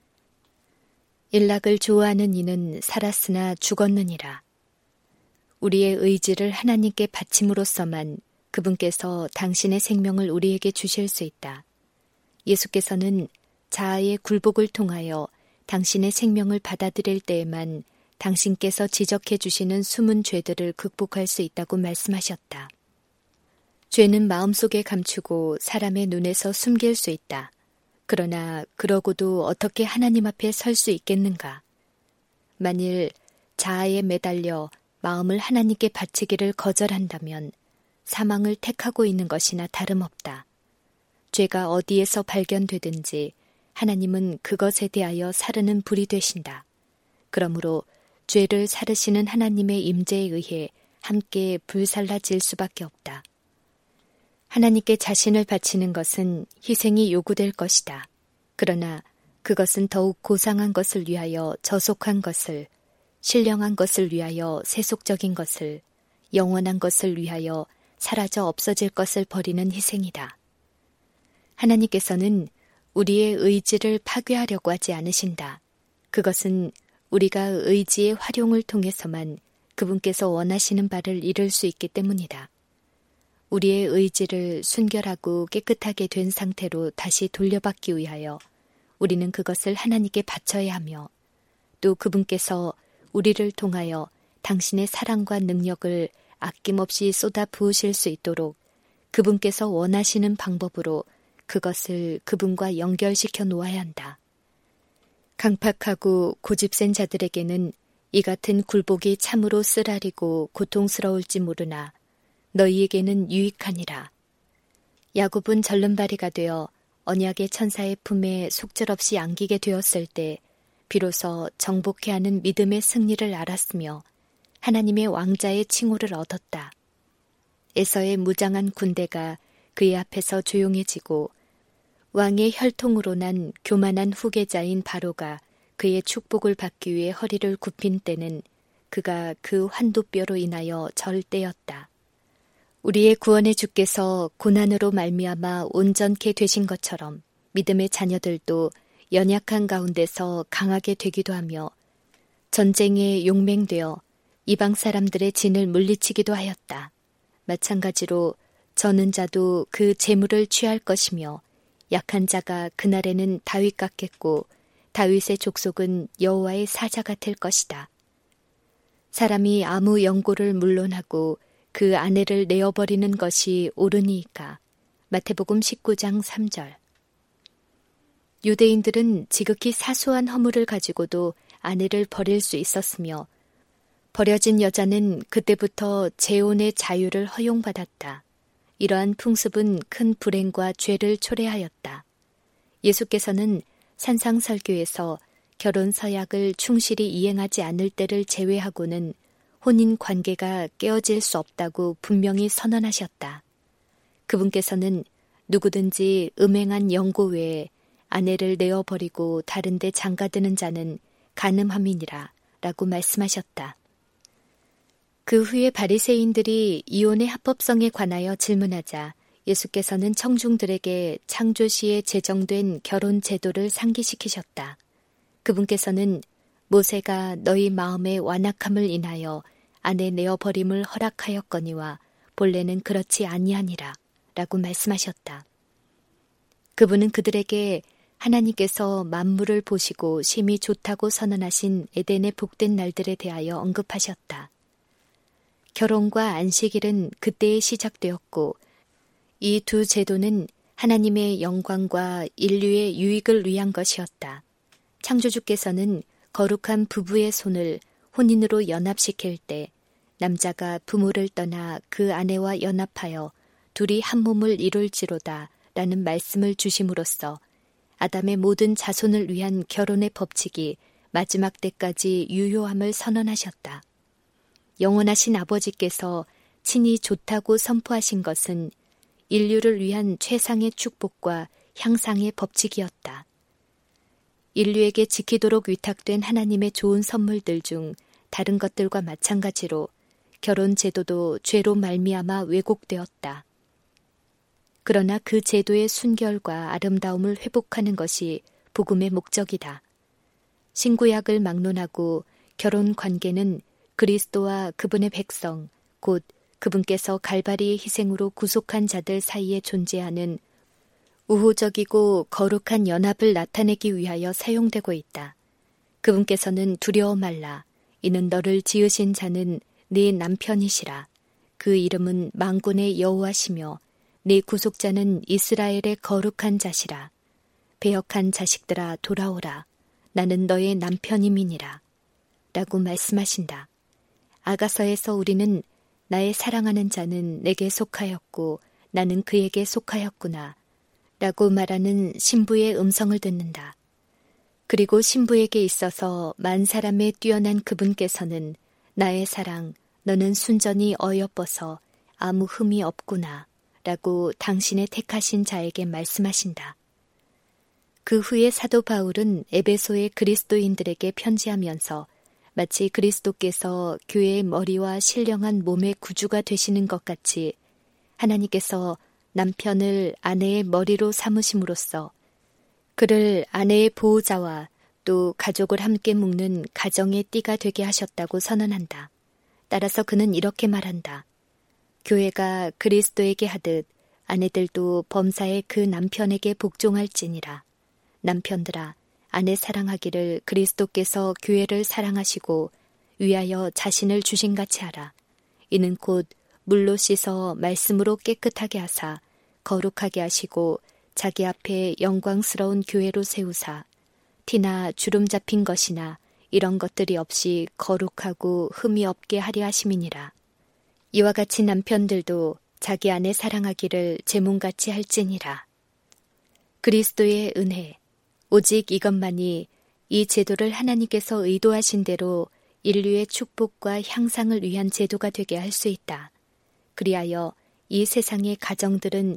일락을 좋아하는 이는 살았으나 죽었느니라. 우리의 의지를 하나님께 바침으로써만 그분께서 당신의 생명을 우리에게 주실 수 있다. 예수께서는 자아의 굴복을 통하여 당신의 생명을 받아들일 때에만 당신께서 지적해 주시는 숨은 죄들을 극복할 수 있다고 말씀하셨다. 죄는 마음속에 감추고 사람의 눈에서 숨길 수 있다. 그러나 그러고도 어떻게 하나님 앞에 설 수 있겠는가? 만일 자아에 매달려 마음을 하나님께 바치기를 거절한다면 사망을 택하고 있는 것이나 다름없다. 죄가 어디에서 발견되든지 하나님은 그것에 대하여 사르는 불이 되신다. 그러므로 죄를 사르시는 하나님의 임재에 의해 함께 불살라질 수밖에 없다. 하나님께 자신을 바치는 것은 희생이 요구될 것이다. 그러나 그것은 더욱 고상한 것을 위하여 저속한 것을, 신령한 것을 위하여 세속적인 것을, 영원한 것을 위하여 사라져 없어질 것을 버리는 희생이다. 하나님께서는 우리의 의지를 파괴하려고 하지 않으신다. 그것은 우리가 의지의 활용을 통해서만 그분께서 원하시는 바를 이룰 수 있기 때문이다. 우리의 의지를 순결하고 깨끗하게 된 상태로 다시 돌려받기 위하여 우리는 그것을 하나님께 바쳐야 하며 또 그분께서 우리를 통하여 당신의 사랑과 능력을 아낌없이 쏟아 부으실 수 있도록 그분께서 원하시는 방법으로 그것을 그분과 연결시켜 놓아야 한다. 강팍하고 고집센 자들에게는 이 같은 굴복이 참으로 쓰라리고 고통스러울지 모르나 너희에게는 유익하니라. 야곱은 절름발이가 되어 언약의 천사의 품에 속절없이 안기게 되었을 때 비로소 정복해 하는 믿음의 승리를 알았으며 하나님의 왕자의 칭호를 얻었다. 에서의 무장한 군대가 그의 앞에서 조용해지고 왕의 혈통으로 난 교만한 후계자인 바로가 그의 축복을 받기 위해 허리를 굽힌 때는 그가 그 환도뼈로 인하여 절 때였다. 우리의 구원의 주께서 고난으로 말미암아 온전케 되신 것처럼 믿음의 자녀들도 연약한 가운데서 강하게 되기도 하며 전쟁에 용맹되어 이방 사람들의 진을 물리치기도 하였다. 마찬가지로 저는 자도 그 재물을 취할 것이며 약한 자가 그날에는 다윗 같겠고 다윗의 족속은 여호와의 사자가 될 것이다. 사람이 아무 연고를 물론하고 그 아내를 내어버리는 것이 옳으니이까. 마태복음 19장 3절. 유대인들은 지극히 사소한 허물을 가지고도 아내를 버릴 수 있었으며 버려진 여자는 그때부터 재혼의 자유를 허용받았다. 이러한 풍습은 큰 불행과 죄를 초래하였다. 예수께서는 산상설교에서 결혼 서약을 충실히 이행하지 않을 때를 제외하고는 혼인 관계가 깨어질 수 없다고 분명히 선언하셨다. 그분께서는 누구든지 음행한 연고 외에 아내를 내어버리고 다른 데 장가드는 자는 간음함이니라 라고 말씀하셨다. 그 후에 바리새인들이 이혼의 합법성에 관하여 질문하자 예수께서는 청중들에게 창조시에 제정된 결혼 제도를 상기시키셨다. 그분께서는 모세가 너희 마음의 완악함을 인하여 아내 내어버림을 허락하였거니와 본래는 그렇지 아니하니라 라고 말씀하셨다. 그분은 그들에게 하나님께서 만물을 보시고 심히 좋다고 선언하신 에덴의 복된 날들에 대하여 언급하셨다. 결혼과 안식일은 그때에 시작되었고 이 두 제도는 하나님의 영광과 인류의 유익을 위한 것이었다. 창조주께서는 거룩한 부부의 손을 혼인으로 연합시킬 때 남자가 부모를 떠나 그 아내와 연합하여 둘이 한 몸을 이룰지로다 라는 말씀을 주심으로써 아담의 모든 자손을 위한 결혼의 법칙이 마지막 때까지 유효함을 선언하셨다. 영원하신 아버지께서 친히 좋다고 선포하신 것은 인류를 위한 최상의 축복과 향상의 법칙이었다. 인류에게 지키도록 위탁된 하나님의 좋은 선물들 중 다른 것들과 마찬가지로 결혼 제도도 죄로 말미암아 왜곡되었다. 그러나 그 제도의 순결과 아름다움을 회복하는 것이 복음의 목적이다. 신구약을 막론하고 결혼 관계는 그리스도와 그분의 백성, 곧 그분께서 갈바리의 희생으로 구속한 자들 사이에 존재하는 우호적이고 거룩한 연합을 나타내기 위하여 사용되고 있다. 그분께서는 두려워 말라. 이는 너를 지으신 자는 네 남편이시라. 그 이름은 만군의 여호와시며 네 구속자는 이스라엘의 거룩한 자시라. 배역한 자식들아 돌아오라. 나는 너의 남편임이니라. 라고 말씀하신다. 아가서에서 우리는 나의 사랑하는 자는 내게 속하였고 나는 그에게 속하였구나 라고 말하는 신부의 음성을 듣는다. 그리고 신부에게 있어서 만 사람에 뛰어난 그분께서는 나의 사랑, 너는 순전히 어여뻐서 아무 흠이 없구나 라고 당신의 택하신 자에게 말씀하신다. 그 후에 사도 바울은 에베소의 그리스도인들에게 편지하면서 마치 그리스도께서 교회의 머리와 신령한 몸의 구주가 되시는 것 같이 하나님께서 남편을 아내의 머리로 삼으심으로써 그를 아내의 보호자와 또 가족을 함께 묶는 가정의 띠가 되게 하셨다고 선언한다. 따라서 그는 이렇게 말한다. 교회가 그리스도에게 하듯 아내들도 범사에 그 남편에게 복종할지니라. 남편들아, 아내 사랑하기를 그리스도께서 교회를 사랑하시고 위하여 자신을 주신같이 하라. 이는 곧 물로 씻어 말씀으로 깨끗하게 하사 거룩하게 하시고 자기 앞에 영광스러운 교회로 세우사 티나 주름 잡힌 것이나 이런 것들이 없이 거룩하고 흠이 없게 하려 하심이니라. 이와 같이 남편들도 자기 아내 사랑하기를 제 몸같이 할지니라. 그리스도의 은혜, 오직 이것만이 이 제도를 하나님께서 의도하신 대로 인류의 축복과 향상을 위한 제도가 되게 할 수 있다. 그리하여 이 세상의 가정들은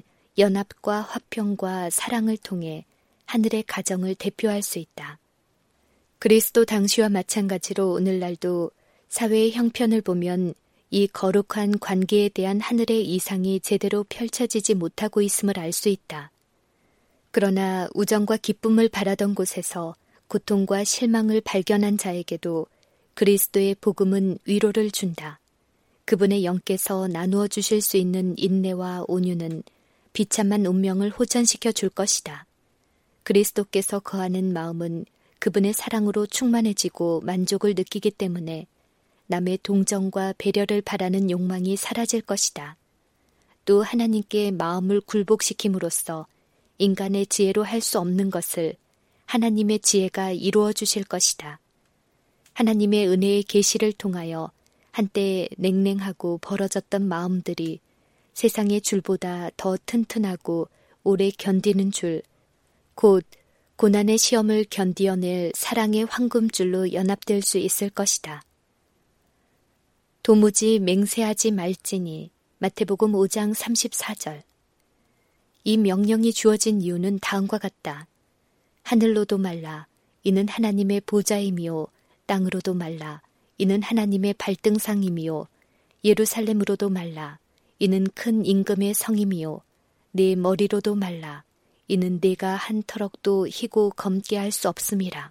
연합과 화평과 사랑을 통해 하늘의 가정을 대표할 수 있다. 그리스도 당시와 마찬가지로 오늘날도 사회의 형편을 보면 이 거룩한 관계에 대한 하늘의 이상이 제대로 펼쳐지지 못하고 있음을 알 수 있다. 그러나 우정과 기쁨을 바라던 곳에서 고통과 실망을 발견한 자에게도 그리스도의 복음은 위로를 준다. 그분의 영께서 나누어 주실 수 있는 인내와 온유는 비참한 운명을 호전시켜 줄 것이다. 그리스도께서 거하는 마음은 그분의 사랑으로 충만해지고 만족을 느끼기 때문에 남의 동정과 배려를 바라는 욕망이 사라질 것이다. 또 하나님께 마음을 굴복시킴으로써 인간의 지혜로 할 수 없는 것을 하나님의 지혜가 이루어 주실 것이다. 하나님의 은혜의 계시를 통하여 한때 냉랭하고 벌어졌던 마음들이 세상의 줄보다 더 튼튼하고 오래 견디는 줄, 곧 고난의 시험을 견디어낼 사랑의 황금줄로 연합될 수 있을 것이다. 도무지 맹세하지 말지니 마태복음 5장 34절. 이 명령이 주어진 이유는 다음과 같다. 하늘로도 말라 이는 하나님의 보좌임이요 땅으로도 말라 이는 하나님의 발등상임이요 예루살렘으로도 말라 이는 큰 임금의 성임이요 내 머리로도 말라 이는 내가 한 터럭도 희고 검게 할 수 없음이라.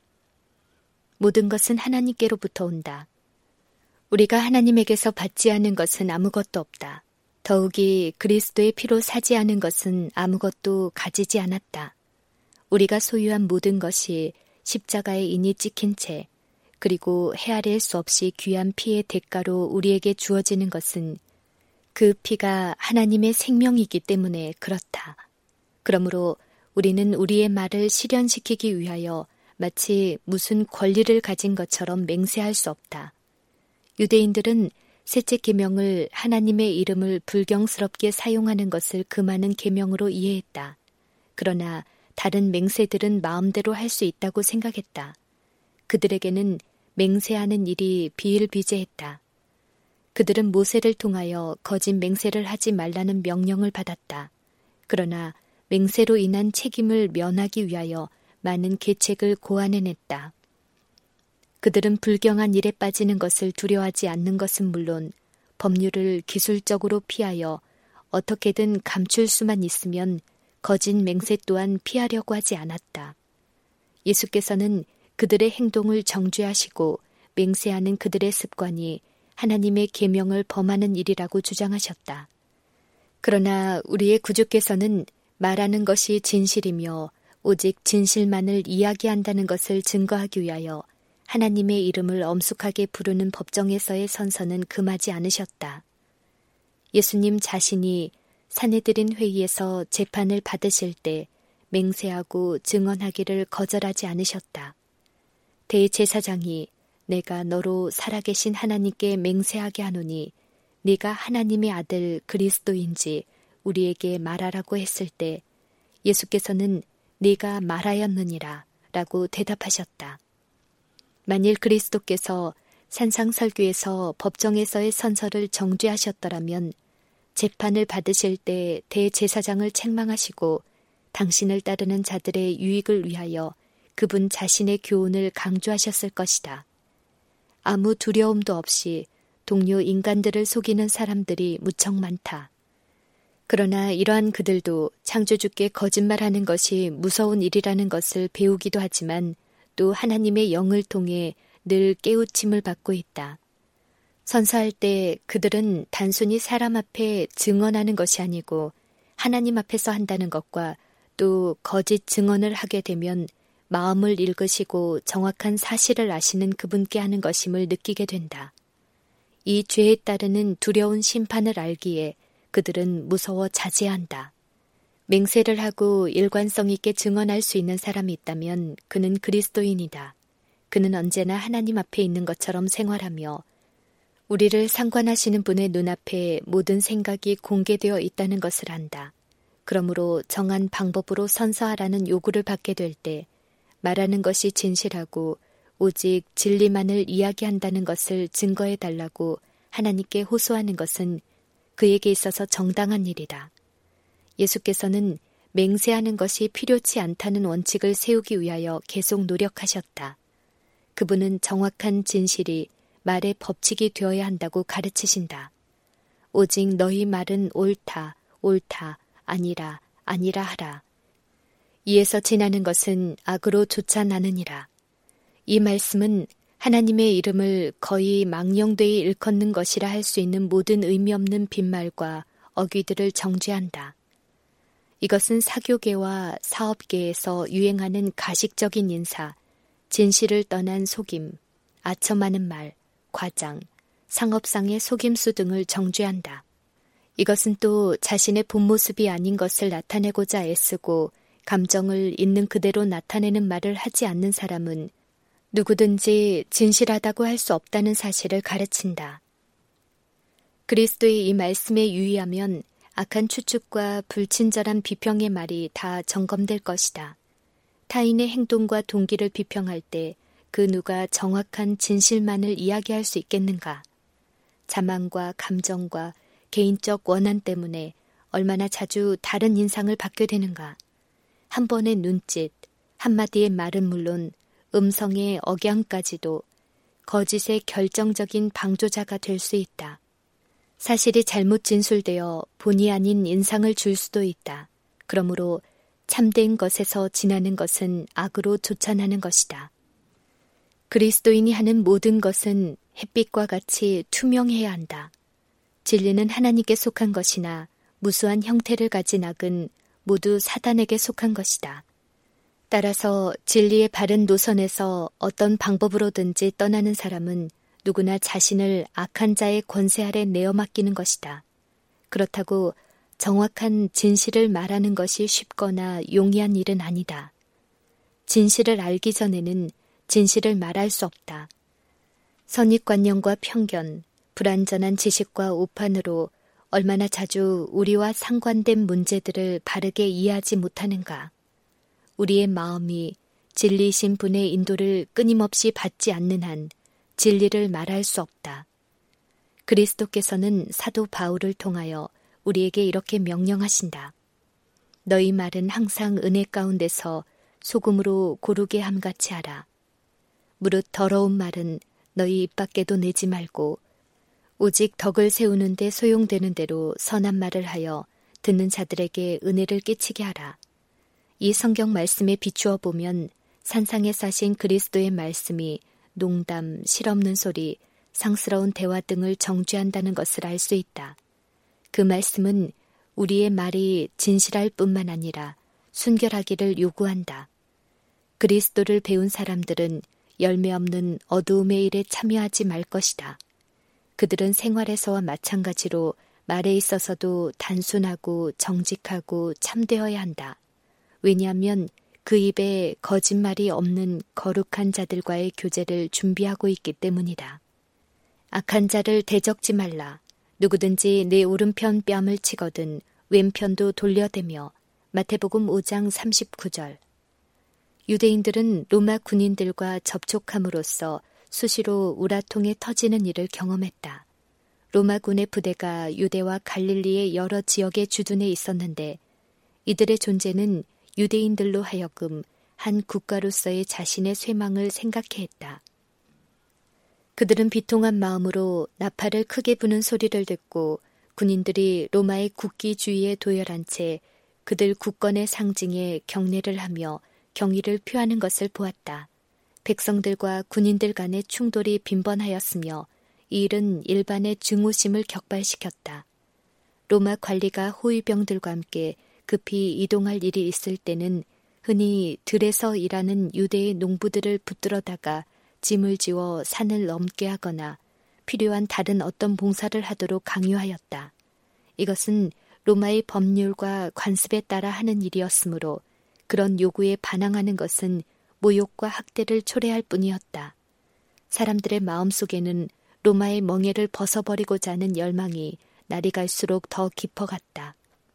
모든 것은 하나님께로부터 온다. 우리가 하나님에게서 받지 않은 것은 아무것도 없다. 더욱이 그리스도의 피로 사지 않은 것은 아무것도 가지지 않았다. 우리가 소유한 모든 것이 십자가에 인이 찍힌 채 그리고 헤아릴 수 없이 귀한 피의 대가로 우리에게 주어지는 것은 그 피가 하나님의 생명이기 때문에 그렇다. 그러므로 우리는 우리의 말을 실현시키기 위하여 마치 무슨 권리를 가진 것처럼 맹세할 수 없다. 유대인들은 셋째 계명을 하나님의 이름을 불경스럽게 사용하는 것을 금하는 계명으로 이해했다. 그러나 다른 맹세들은 마음대로 할 수 있다고 생각했다. 그들에게는 맹세하는 일이 비일비재했다. 그들은 모세를 통하여 거짓 맹세를 하지 말라는 명령을 받았다. 그러나 맹세로 인한 책임을 면하기 위하여 많은 계책을 고안해냈다. 그들은 불경한 일에 빠지는 것을 두려워하지 않는 것은 물론 법률을 기술적으로 피하여 어떻게든 감출 수만 있으면 거짓 맹세 또한 피하려고 하지 않았다. 예수께서는 그들의 행동을 정죄하시고 맹세하는 그들의 습관이 하나님의 계명을 범하는 일이라고 주장하셨다. 그러나 우리의 구주께서는 말하는 것이 진실이며 오직 진실만을 이야기한다는 것을 증거하기 위하여 하나님의 이름을 엄숙하게 부르는 법정에서의 선서는 금하지 않으셨다. 예수님 자신이 산헤드린 회의에서 재판을 받으실 때 맹세하고 증언하기를 거절하지 않으셨다. 대제사장이 내가 너로 살아계신 하나님께 맹세하게 하노니 네가 하나님의 아들 그리스도인지 우리에게 말하라고 했을 때 예수께서는 네가 말하였느니라 라고 대답하셨다. 만일 그리스도께서 산상설교에서 법정에서의 선서를 정죄하셨더라면 재판을 받으실 때 대제사장을 책망하시고 당신을 따르는 자들의 유익을 위하여 그분 자신의 교훈을 강조하셨을 것이다. 아무 두려움도 없이 동료 인간들을 속이는 사람들이 무척 많다. 그러나 이러한 그들도 창조주께 거짓말하는 것이 무서운 일이라는 것을 배우기도 하지만 또 하나님의 영을 통해 늘 깨우침을 받고 있다. 선서할 때 그들은 단순히 사람 앞에 증언하는 것이 아니고 하나님 앞에서 한다는 것과 또 거짓 증언을 하게 되면 마음을 읽으시고 정확한 사실을 아시는 그분께 하는 것임을 느끼게 된다. 이 죄에 따르는 두려운 심판을 알기에 그들은 무서워 자제한다. 맹세를 하고 일관성 있게 증언할 수 있는 사람이 있다면 그는 그리스도인이다. 그는 언제나 하나님 앞에 있는 것처럼 생활하며 우리를 상관하시는 분의 눈앞에 모든 생각이 공개되어 있다는 것을 안다. 그러므로 정한 방법으로 선서하라는 요구를 받게 될 때 말하는 것이 진실하고 오직 진리만을 이야기한다는 것을 증거해달라고 하나님께 호소하는 것은 그에게 있어서 정당한 일이다. 예수께서는 맹세하는 것이 필요치 않다는 원칙을 세우기 위하여 계속 노력하셨다. 그분은 정확한 진실이 말의 법칙이 되어야 한다고 가르치신다. 오직 너희 말은 옳다, 옳다, 아니라, 아니라 하라. 이에서 지나는 것은 악으로 쫓아나느니라. 이 말씀은 하나님의 이름을 거의 망령되이 일컫는 것이라 할 수 있는 모든 의미 없는 빈말과 어귀들을 정죄한다. 이것은 사교계와 사업계에서 유행하는 가식적인 인사, 진실을 떠난 속임, 아첨하는 말, 과장, 상업상의 속임수 등을 정죄한다. 이것은 또 자신의 본 모습이 아닌 것을 나타내고자 애쓰고 감정을 있는 그대로 나타내는 말을 하지 않는 사람은 누구든지 진실하다고 할 수 없다는 사실을 가르친다. 그리스도의 이 말씀에 유의하면 악한 추측과 불친절한 비평의 말이 다 점검될 것이다. 타인의 행동과 동기를 비평할 때 그 누가 정확한 진실만을 이야기할 수 있겠는가? 자만과 감정과 개인적 원한 때문에 얼마나 자주 다른 인상을 받게 되는가? 한 번의 눈짓, 한마디의 말은 물론 음성의 억양까지도 거짓의 결정적인 방조자가 될 수 있다. 사실이 잘못 진술되어 본의 아닌 인상을 줄 수도 있다. 그러므로 참된 것에서 지나는 것은 악으로 쫓아나는 것이다. 그리스도인이 하는 모든 것은 햇빛과 같이 투명해야 한다. 진리는 하나님께 속한 것이나 무수한 형태를 가진 악은 모두 사단에게 속한 것이다. 따라서 진리의 바른 노선에서 어떤 방법으로든지 떠나는 사람은 누구나 자신을 악한 자의 권세 아래 내어 맡기는 것이다. 그렇다고 정확한 진실을 말하는 것이 쉽거나 용이한 일은 아니다. 진실을 알기 전에는 진실을 말할 수 없다. 선입관념과 편견, 불완전한 지식과 오판으로 얼마나 자주 우리와 상관된 문제들을 바르게 이해하지 못하는가. 우리의 마음이 진리이신 분의 인도를 끊임없이 받지 않는 한 진리를 말할 수 없다. 그리스도께서는 사도 바울을 통하여 우리에게 이렇게 명령하신다. 너희 말은 항상 은혜 가운데서 소금으로 고르게 함같이 하라. 무릇 더러운 말은 너희 입 밖에도 내지 말고 오직 덕을 세우는 데 소용되는 대로 선한 말을 하여 듣는 자들에게 은혜를 끼치게 하라. 이 성경 말씀에 비추어 보면 산상에 사신 그리스도의 말씀이 농담, 실없는 소리, 상스러운 대화 등을 정죄한다는 것을 알 수 있다. 그 말씀은 우리의 말이 진실할 뿐만 아니라 순결하기를 요구한다. 그리스도를 배운 사람들은 열매 없는 어두움의 일에 참여하지 말 것이다. 그들은 생활에서와 마찬가지로 말에 있어서도 단순하고 정직하고 참되어야 한다. 왜냐하면 그 입에 거짓말이 없는 거룩한 자들과의 교제를 준비하고 있기 때문이다. 악한 자를 대적지 말라. 누구든지 내 오른편 뺨을 치거든 왼편도 돌려대며. 마태복음 5장 39절. 유대인들은 로마 군인들과 접촉함으로써 수시로 우라통에 터지는 일을 경험했다. 로마군의 부대가 유대와 갈릴리의 여러 지역에 주둔해 있었는데 이들의 존재는 유대인들로 하여금 한 국가로서의 자신의 쇠망을 생각해 했다. 그들은 비통한 마음으로 나팔을 크게 부는 소리를 듣고 군인들이 로마의 국기 주위에 도열한 채 그들 국권의 상징에 경례를 하며 경의를 표하는 것을 보았다. 백성들과 군인들 간의 충돌이 빈번하였으며 이 일은 일반의 증오심을 격발시켰다. 로마 관리가 호위병들과 함께 급히 이동할 일이 있을 때는 흔히 들에서 일하는 유대의 농부들을 붙들어다가 짐을 지워 산을 넘게 하거나 필요한 다른 어떤 봉사를 하도록 강요하였다. 이것은 로마의 법률과 관습에 따라 하는 일이었으므로 그런 요구에 반항하는 것은 모욕과 학대를 초래할 뿐이었다. 사람들의 마음속에는 로마의 멍에를 벗어버리고자 하는 열망이 날이 갈수록 더 깊어갔다.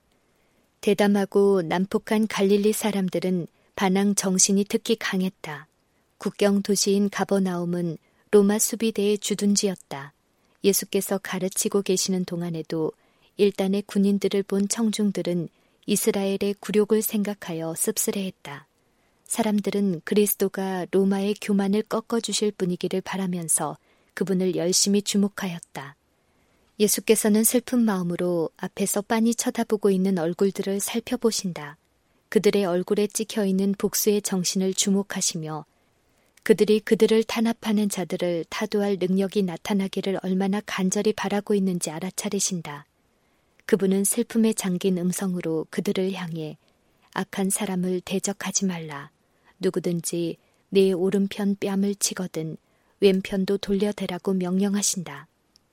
대담하고 난폭한 갈릴리 사람들은 반항 정신이 특히 강했다. 국경 도시인 가버나움은 로마 수비대의 주둔지였다. 예수께서 가르치고 계시는 동안에도 일단의 군인들을 본 청중들은 이스라엘의 굴욕을 생각하여 씁쓸해했다. 사람들은 그리스도가 로마의 교만을 꺾어주실 분이기를 바라면서 그분을 열심히 주목하였다. 예수께서는 슬픈 마음으로 앞에서 빤히 쳐다보고 있는 얼굴들을 살펴보신다. 그들의 얼굴에 찍혀있는 복수의 정신을 주목하시며 그들이 그들을 탄압하는 자들을 타도할 능력이 나타나기를 얼마나 간절히 바라고 있는지 알아차리신다. 그분은 슬픔에 잠긴 음성으로 그들을 향해 악한 사람을 대적하지 말라. 누구든지 내 오른편 뺨을 치거든 왼편도 돌려대라고 명령하신다.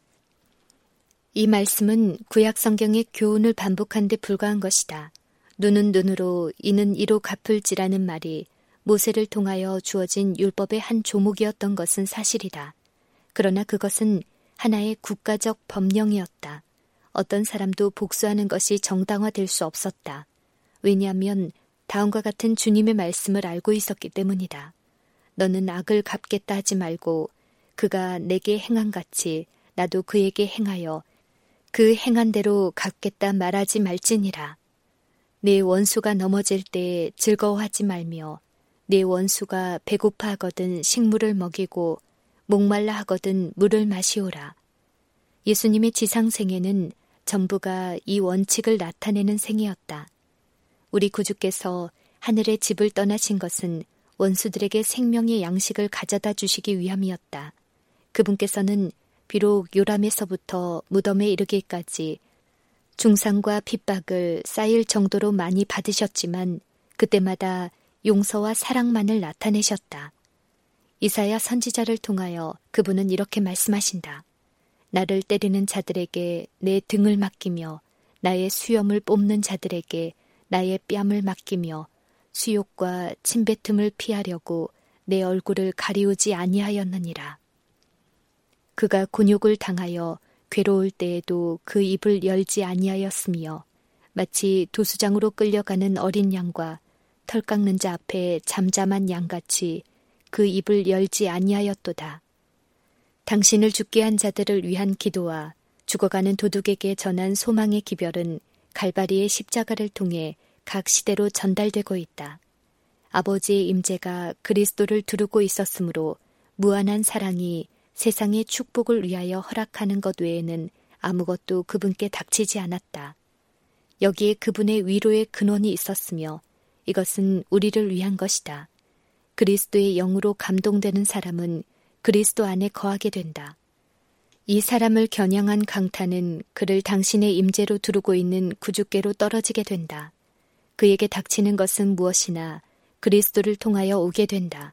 이 말씀은 구약 성경의 교훈을 반복한 데 불과한 것이다. 눈은 눈으로 이는 이로 갚을지라는 말이 모세를 통하여 주어진 율법의 한 조목이었던 것은 사실이다. 그러나 그것은 하나의 국가적 법령이었다. 어떤 사람도 복수하는 것이 정당화될 수 없었다. 왜냐하면 다음과 같은 주님의 말씀을 알고 있었기 때문이다. 너는 악을 갚겠다 하지 말고 그가 내게 행한 같이 나도 그에게 행하여 그 행한 대로 갚겠다 말하지 말지니라. 내 원수가 넘어질 때 즐거워하지 말며 내 원수가 배고파하거든 식물을 먹이고 목말라 하거든 물을 마시오라. 예수님의 지상생애는 전부가 이 원칙을 나타내는 생이었다. 우리 구주께서 하늘의 집을 떠나신 것은 원수들에게 생명의 양식을 가져다 주시기 위함이었다. 그분께서는 비록 요람에서부터 무덤에 이르기까지 중상과 핍박을 쌓일 정도로 많이 받으셨지만 그때마다 용서와 사랑만을 나타내셨다. 이사야 선지자를 통하여 그분은 이렇게 말씀하신다. 나를 때리는 자들에게 내 등을 맡기며 나의 수염을 뽑는 자들에게 나의 뺨을 맡기며 수욕과 침뱉음을 피하려고 내 얼굴을 가리우지 아니하였느니라. 그가 곤욕을 당하여 괴로울 때에도 그 입을 열지 아니하였으며 마치 도수장으로 끌려가는 어린 양과 털 깎는 자 앞에 잠잠한 양같이 그 입을 열지 아니하였도다. 당신을 죽게 한 자들을 위한 기도와 죽어가는 도둑에게 전한 소망의 기별은 갈바리의 십자가를 통해 각 시대로 전달되고 있다. 아버지의 임재가 그리스도를 두르고 있었으므로 무한한 사랑이 세상의 축복을 위하여 허락하는 것 외에는 아무것도 그분께 닥치지 않았다. 여기에 그분의 위로의 근원이 있었으며 이것은 우리를 위한 것이다. 그리스도의 영으로 감동되는 사람은 그리스도 안에 거하게 된다. 이 사람을 겨냥한 강탄은 그를 당신의 임재로 두르고 있는 구주께로 떨어지게 된다. 그에게 닥치는 것은 무엇이나 그리스도를 통하여 오게 된다.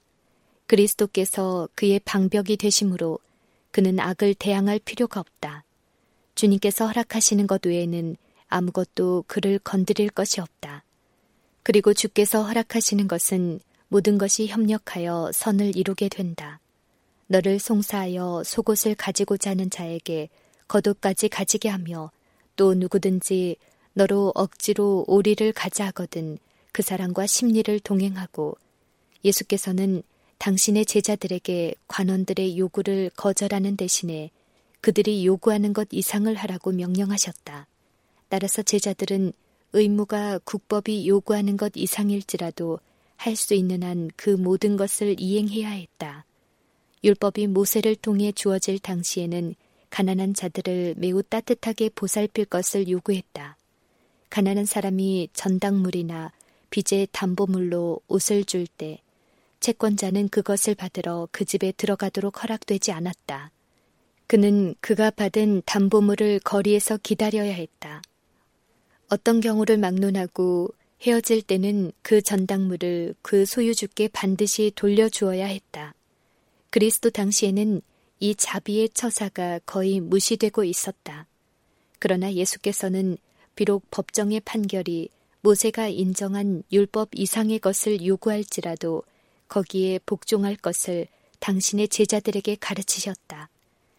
그리스도께서 그의 방벽이 되심으로 그는 악을 대항할 필요가 없다. 주님께서 허락하시는 것 외에는 아무것도 그를 건드릴 것이 없다. 그리고 주께서 허락하시는 것은 모든 것이 협력하여 선을 이루게 된다. 너를 송사하여 속옷을 가지고자 하는 자에게 겉옷까지 가지게 하며 또 누구든지 너로 억지로 오리를 가자 하거든 그 사람과 심리를 동행하고 예수께서는 당신의 제자들에게 관원들의 요구를 거절하는 대신에 그들이 요구하는 것 이상을 하라고 명령하셨다. 따라서 제자들은 의무가 국법이 요구하는 것 이상일지라도 할 수 있는 한 그 모든 것을 이행해야 했다. 율법이 모세를 통해 주어질 당시에는 가난한 자들을 매우 따뜻하게 보살필 것을 요구했다. 가난한 사람이 전당물이나 빚의 담보물로 옷을 줄 때 채권자는 그것을 받으러 그 집에 들어가도록 허락되지 않았다. 그는 그가 받은 담보물을 거리에서 기다려야 했다. 어떤 경우를 막론하고 헤어질 때는 그 전당물을 그 소유주께 반드시 돌려주어야 했다. 그리스도 당시에는 이 자비의 처사가 거의 무시되고 있었다. 그러나 예수께서는 비록 법정의 판결이 모세가 인정한 율법 이상의 것을 요구할지라도 거기에 복종할 것을 당신의 제자들에게 가르치셨다.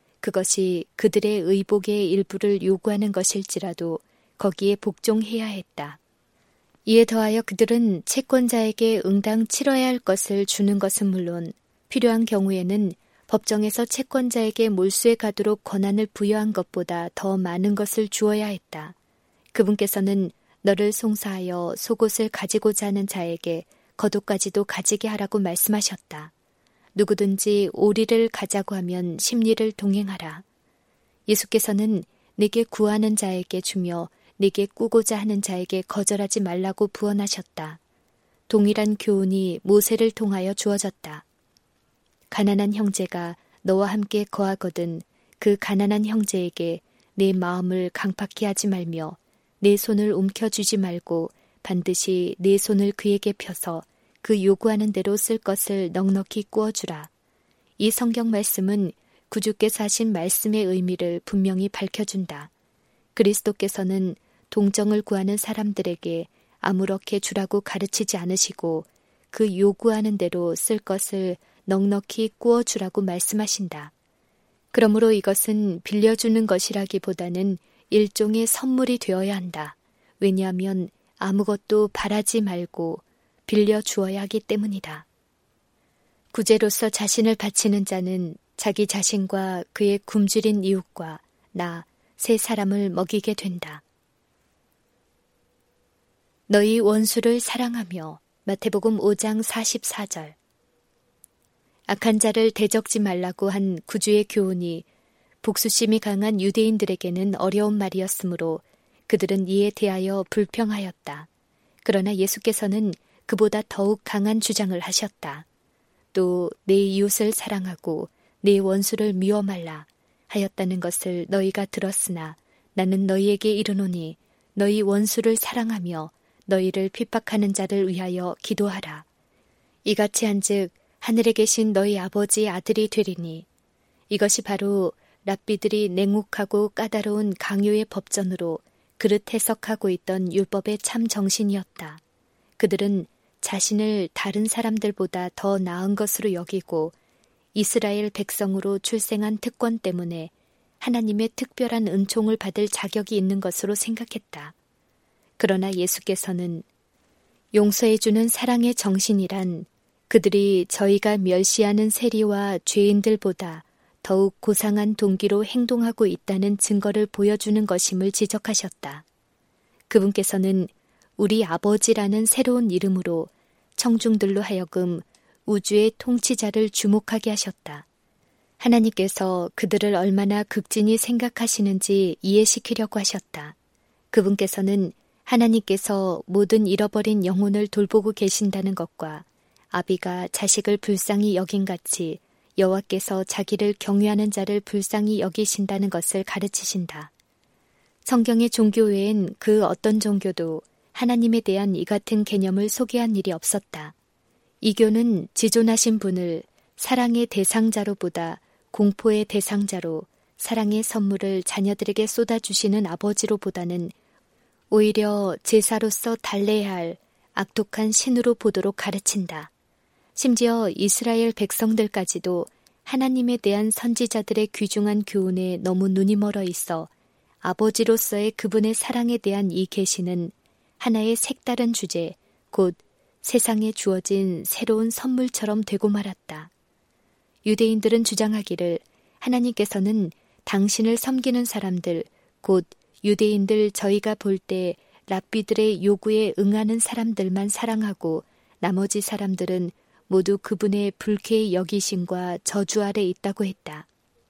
그것이 그들의 의복의 일부를 요구하는 것일지라도 거기에 복종해야 했다. 이에 더하여 그들은 채권자에게 응당 치러야 할 것을 주는 것은 물론 필요한 경우에는 법정에서 채권자에게 몰수해 가도록 권한을 부여한 것보다 더 많은 것을 주어야 했다. 그분께서는 너를 송사하여 속옷을 가지고자 하는 자에게 겉옷까지도 가지게 하라고 말씀하셨다. 누구든지 오리를 가자고 하면 십리를 동행하라. 예수께서는 내게 구하는 자에게 주며 내게 꾸고자 하는 자에게 거절하지 말라고 부언하셨다. 동일한 교훈이 모세를 통하여 주어졌다. 가난한 형제가 너와 함께 거하거든 그 가난한 형제에게 내 마음을 강팍히 하지 말며 내 손을 움켜쥐지 말고 반드시 내 손을 그에게 펴서 그 요구하는 대로 쓸 것을 넉넉히 꾸어주라. 이 성경 말씀은 구주께서 하신 말씀의 의미를 분명히 밝혀준다. 그리스도께서는 동정을 구하는 사람들에게 아무렇게 주라고 가르치지 않으시고 그 요구하는 대로 쓸 것을 넉넉히 꾸어주라고 말씀하신다. 그러므로 이것은 빌려주는 것이라기보다는 일종의 선물이 되어야 한다. 왜냐하면 아무것도 바라지 말고 빌려주어야 하기 때문이다. 구제로서 자신을 바치는 자는 자기 자신과 그의 굶주린 이웃과 나, 세 사람을 먹이게 된다. 너희 원수를 사랑하며 마태복음 5장 44절. 악한 자를 대적지 말라고 한 구주의 교훈이 복수심이 강한 유대인들에게는 어려운 말이었으므로 그들은 이에 대하여 불평하였다. 그러나 예수께서는 그보다 더욱 강한 주장을 하셨다. 또 내 이웃을 사랑하고 내 원수를 미워 말라 하였다는 것을 너희가 들었으나 나는 너희에게 이르노니 너희 원수를 사랑하며 너희를 핍박하는 자를 위하여 기도하라. 이같이 한즉 하늘에 계신 너희 아버지의 아들이 되리니 이것이 바로 랍비들이 냉혹하고 까다로운 강요의 법전으로 그릇 해석하고 있던 율법의 참 정신이었다. 그들은 자신을 다른 사람들보다 더 나은 것으로 여기고 이스라엘 백성으로 출생한 특권 때문에 하나님의 특별한 은총을 받을 자격이 있는 것으로 생각했다. 그러나 예수께서는 용서해주는 사랑의 정신이란 그들이 저희가 멸시하는 세리와 죄인들보다 더욱 고상한 동기로 행동하고 있다는 증거를 보여주는 것임을 지적하셨다. 그분께서는 우리 아버지라는 새로운 이름으로 청중들로 하여금 우주의 통치자를 주목하게 하셨다. 하나님께서 그들을 얼마나 극진히 생각하시는지 이해시키려고 하셨다. 그분께서는 하나님께서 모든 잃어버린 영혼을 돌보고 계신다는 것과 아비가 자식을 불쌍히 여긴같이 여호와께서 자기를 경외하는 자를 불쌍히 여기신다는 것을 가르치신다. 성경의 종교 외엔 그 어떤 종교도 하나님에 대한 이 같은 개념을 소개한 일이 없었다. 이교는 지존하신 분을 사랑의 대상자로보다 공포의 대상자로 사랑의 선물을 자녀들에게 쏟아주시는 아버지로보다는 오히려 제사로서 달래야 할 악독한 신으로 보도록 가르친다. 심지어 이스라엘 백성들까지도 하나님에 대한 선지자들의 귀중한 교훈에 너무 눈이 멀어 있어 아버지로서의 그분의 사랑에 대한 이 계시는 하나의 색다른 주제, 곧 세상에 주어진 새로운 선물처럼 되고 말았다. 유대인들은 주장하기를 하나님께서는 당신을 섬기는 사람들, 곧 유대인들 저희가 볼 때 랍비들의 요구에 응하는 사람들만 사랑하고 나머지 사람들은 모두 그분의 불쾌의 여기심과 저주 아래 있다고 했다.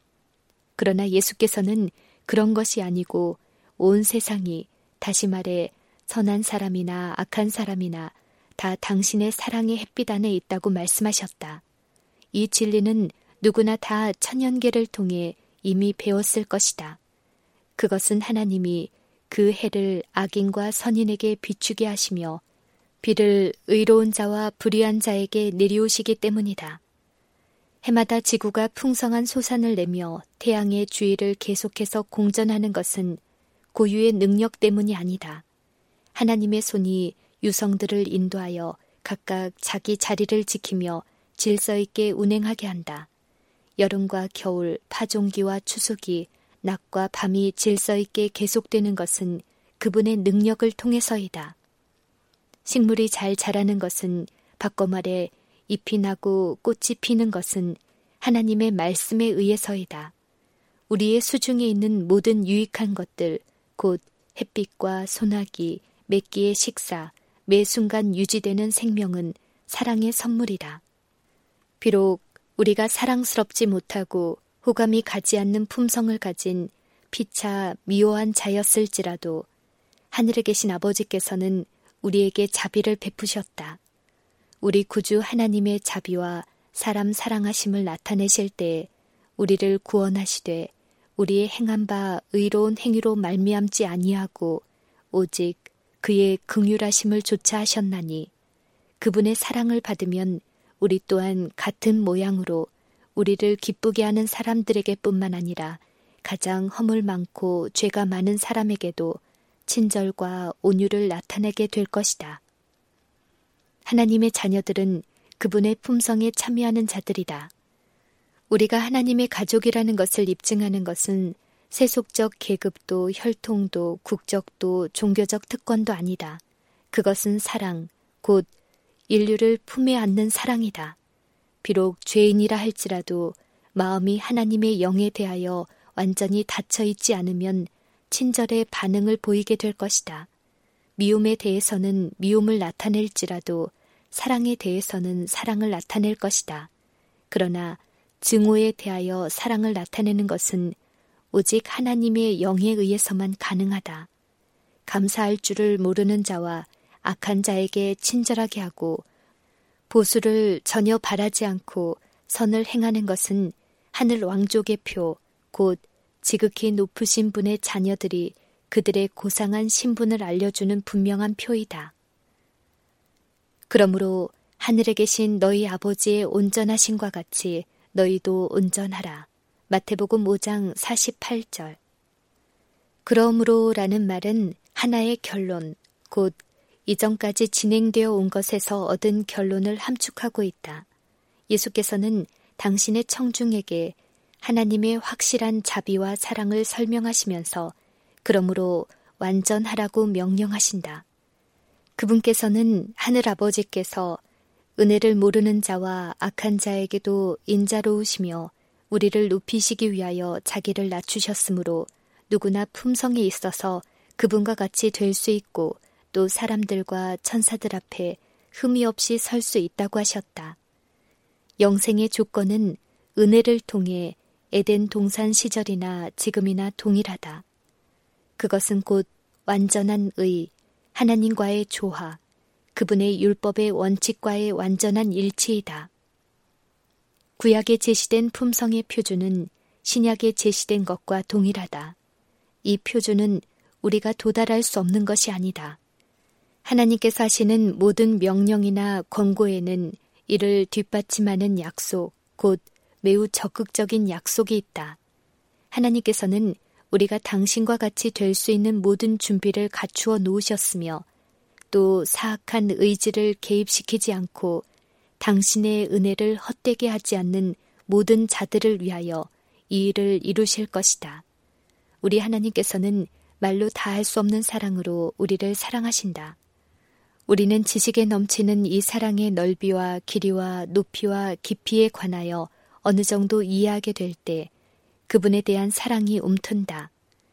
그러나 예수께서는 그런 것이 아니고 온 세상이, 다시 말해 선한 사람이나 악한 사람이나 다 당신의 사랑의 햇빛 안에 있다고 말씀하셨다. 이 진리는 누구나 다 천연계를 통해 이미 배웠을 것이다. 그것은 하나님이 그 해를 악인과 선인에게 비추게 하시며 비를 의로운 자와 불의한 자에게 내리우시기 때문이다. 해마다 지구가 풍성한 소산을 내며 태양의 주위를 계속해서 공전하는 것은 고유의 능력 때문이 아니다. 하나님의 손이 유성들을 인도하여 각각 자기 자리를 지키며 질서 있게 운행하게 한다. 여름과 겨울, 파종기와 추수기, 낮과 밤이 질서 있게 계속되는 것은 그분의 능력을 통해서이다. 식물이 잘 자라는 것은 바꿔 말해 잎이 나고 꽃이 피는 것은 하나님의 말씀에 의해서이다. 우리의 수중에 있는 모든 유익한 것들, 곧 햇빛과 소나기, 매끼의 식사, 매 순간 유지되는 생명은 사랑의 선물이다. 비록 우리가 사랑스럽지 못하고 호감이 가지 않는 품성을 가진 피차 미워한 자였을지라도 하늘에 계신 아버지께서는 우리에게 자비를 베푸셨다. 우리 구주 하나님의 자비와 사람 사랑하심을 나타내실 때에 우리를 구원하시되 우리의 행한 바 의로운 행위로 말미암지 아니하고 오직 그의 긍휼하심을 조차하셨나니 그분의 사랑을 받으면 우리 또한 같은 모양으로 우리를 기쁘게 하는 사람들에게 뿐만 아니라 가장 허물 많고 죄가 많은 사람에게도 친절과 온유를 나타내게 될 것이다. 하나님의 자녀들은 그분의 품성에 참여하는 자들이다. 우리가 하나님의 가족이라는 것을 입증하는 것은 세속적 계급도 혈통도 국적도 종교적 특권도 아니다. 그것은 사랑, 곧 인류를 품에 안는 사랑이다. 비록 죄인이라 할지라도 마음이 하나님의 영에 대하여 완전히 닫혀 있지 않으면 친절의 반응을 보이게 될 것이다. 미움에 대해서는 미움을 나타낼지라도 사랑에 대해서는 사랑을 나타낼 것이다. 그러나 증오에 대하여 사랑을 나타내는 것은 오직 하나님의 영에 의해서만 가능하다. 감사할 줄을 모르는 자와 악한 자에게 친절하게 하고 보수를 전혀 바라지 않고 선을 행하는 것은 하늘 왕족의 표, 곧 지극히 높으신 분의 자녀들이 그들의 고상한 신분을 알려주는 분명한 표이다. 그러므로 하늘에 계신 너희 아버지의 온전하심과 같이 너희도 온전하라. 마태복음 5장 48절. 그러므로라는 말은 하나의 결론, 곧 이전까지 진행되어 온 것에서 얻은 결론을 함축하고 있다. 예수께서는 당신의 청중에게 하나님의 확실한 자비와 사랑을 설명하시면서 그러므로 완전하라고 명령하신다. 그분께서는 하늘아버지께서 은혜를 모르는 자와 악한 자에게도 인자로우시며 우리를 높이시기 위하여 자기를 낮추셨으므로 누구나 품성에 있어서 그분과 같이 될 수 있고 또 사람들과 천사들 앞에 흠이 없이 설 수 있다고 하셨다. 영생의 조건은 은혜를 통해 에덴 동산 시절이나 지금이나 동일하다. 그것은 곧 완전한 의, 하나님과의 조화, 그분의 율법의 원칙과의 완전한 일치이다. 구약에 제시된 품성의 표준은 신약에 제시된 것과 동일하다. 이 표준은 우리가 도달할 수 없는 것이 아니다. 하나님께서 하시는 모든 명령이나 권고에는 이를 뒷받침하는 약속, 곧 매우 적극적인 약속이 있다. 하나님께서는 우리가 당신과 같이 될 수 있는 모든 준비를 갖추어 놓으셨으며 또 사악한 의지를 개입시키지 않고 당신의 은혜를 헛되게 하지 않는 모든 자들을 위하여 이 일을 이루실 것이다. 우리 하나님께서는 말로 다 할 수 없는 사랑으로 우리를 사랑하신다. 우리는 지식에 넘치는 이 사랑의 넓이와 길이와 높이와 깊이에 관하여 어느 정도 이해하게 될 때 그분에 대한 사랑이 움튼다.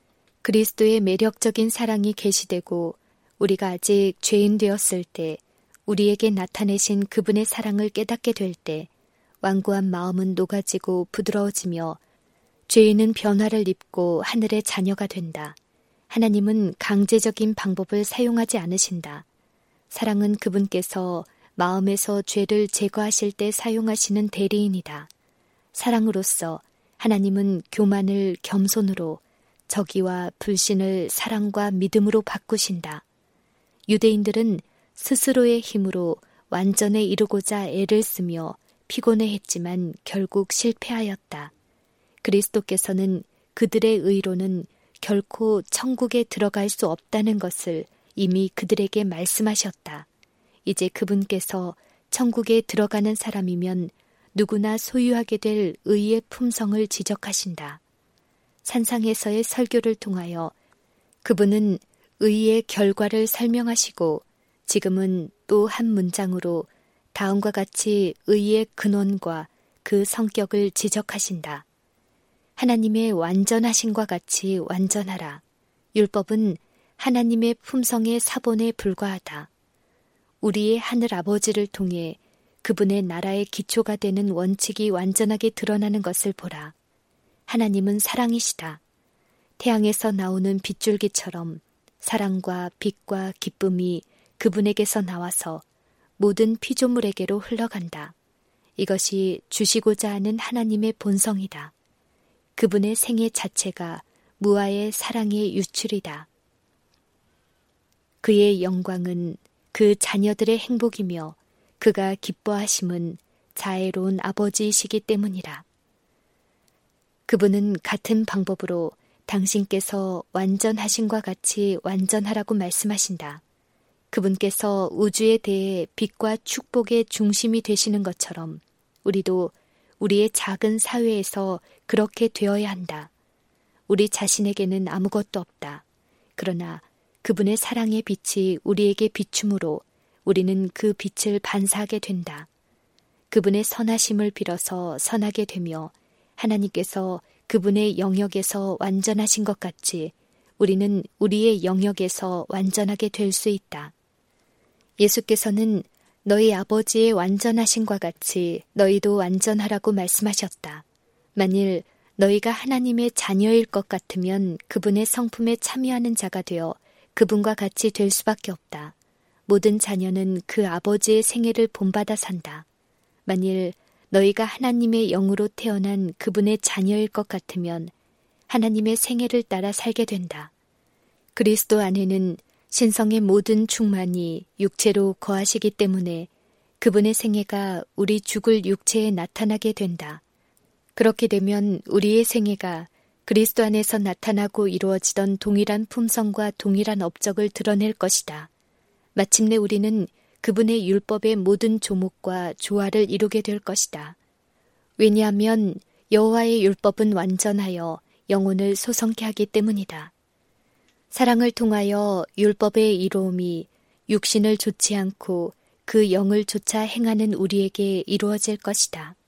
그리스도의 매력적인 사랑이 계시되고 우리가 아직 죄인 되었을 때 우리에게 나타내신 그분의 사랑을 깨닫게 될 때 완고한 마음은 녹아지고 부드러워지며 죄인은 변화를 입고 하늘의 자녀가 된다. 하나님은 강제적인 방법을 사용하지 않으신다. 사랑은 그분께서 마음에서 죄를 제거하실 때 사용하시는 대리인이다. 사랑으로서 하나님은 교만을 겸손으로 적의와 불신을 사랑과 믿음으로 바꾸신다. 유대인들은 스스로의 힘으로 완전에 이르고자 애를 쓰며 피곤해했지만 결국 실패하였다. 그리스도께서는 그들의 의로는 결코 천국에 들어갈 수 없다는 것을 이미 그들에게 말씀하셨다. 이제 그분께서 천국에 들어가는 사람이면 누구나 소유하게 될 의의 품성을 지적하신다. 산상에서의 설교를 통하여 그분은 의의 결과를 설명하시고 지금은 또 한 문장으로 다음과 같이 의의 근원과 그 성격을 지적하신다. 하나님의 완전하심과 같이 완전하라. 율법은 하나님의 품성의 사본에 불과하다. 우리의 하늘 아버지를 통해 그분의 나라의 기초가 되는 원칙이 완전하게 드러나는 것을 보라. 하나님은 사랑이시다. 태양에서 나오는 빗줄기처럼 사랑과 빛과 기쁨이 그분에게서 나와서 모든 피조물에게로 흘러간다. 이것이 주시고자 하는 하나님의 본성이다. 그분의 생애 자체가 무아의 사랑의 유출이다. 그의 영광은 그 자녀들의 행복이며 그가 기뻐하심은 자애로운 아버지이시기 때문이라. 그분은 같은 방법으로 당신께서 완전하신과 같이 완전하라고 말씀하신다. 그분께서 우주에 대해 빛과 축복의 중심이 되시는 것처럼 우리도 우리의 작은 사회에서 그렇게 되어야 한다. 우리 자신에게는 아무것도 없다. 그러나 그분의 사랑의 빛이 우리에게 비춤으로 우리는 그 빛을 반사하게 된다. 그분의 선하심을 빌어서 선하게 되며 하나님께서 그분의 영역에서 완전하신 것 같이 우리는 우리의 영역에서 완전하게 될 수 있다. 예수께서는 너희 아버지의 완전하심과 같이 너희도 완전하라고 말씀하셨다. 만일 너희가 하나님의 자녀일 것 같으면 그분의 성품에 참여하는 자가 되어 그분과 같이 될 수밖에 없다. 모든 자녀는 그 아버지의 생애를 본받아 산다. 만일 너희가 하나님의 영으로 태어난 그분의 자녀일 것 같으면 하나님의 생애를 따라 살게 된다. 그리스도 안에는 신성의 모든 충만이 육체로 거하시기 때문에 그분의 생애가 우리 죽을 육체에 나타나게 된다. 그렇게 되면 우리의 생애가 그리스도 안에서 나타나고 이루어지던 동일한 품성과 동일한 업적을 드러낼 것이다. 마침내 우리는 그분의 율법의 모든 조목과 조화를 이루게 될 것이다. 왜냐하면 여호와의 율법은 완전하여 영혼을 소성케 하기 때문이다. 사랑을 통하여 율법의 이로움이 육신을 좋지 않고 그 영을 조차 행하는 우리에게 이루어질 것이다.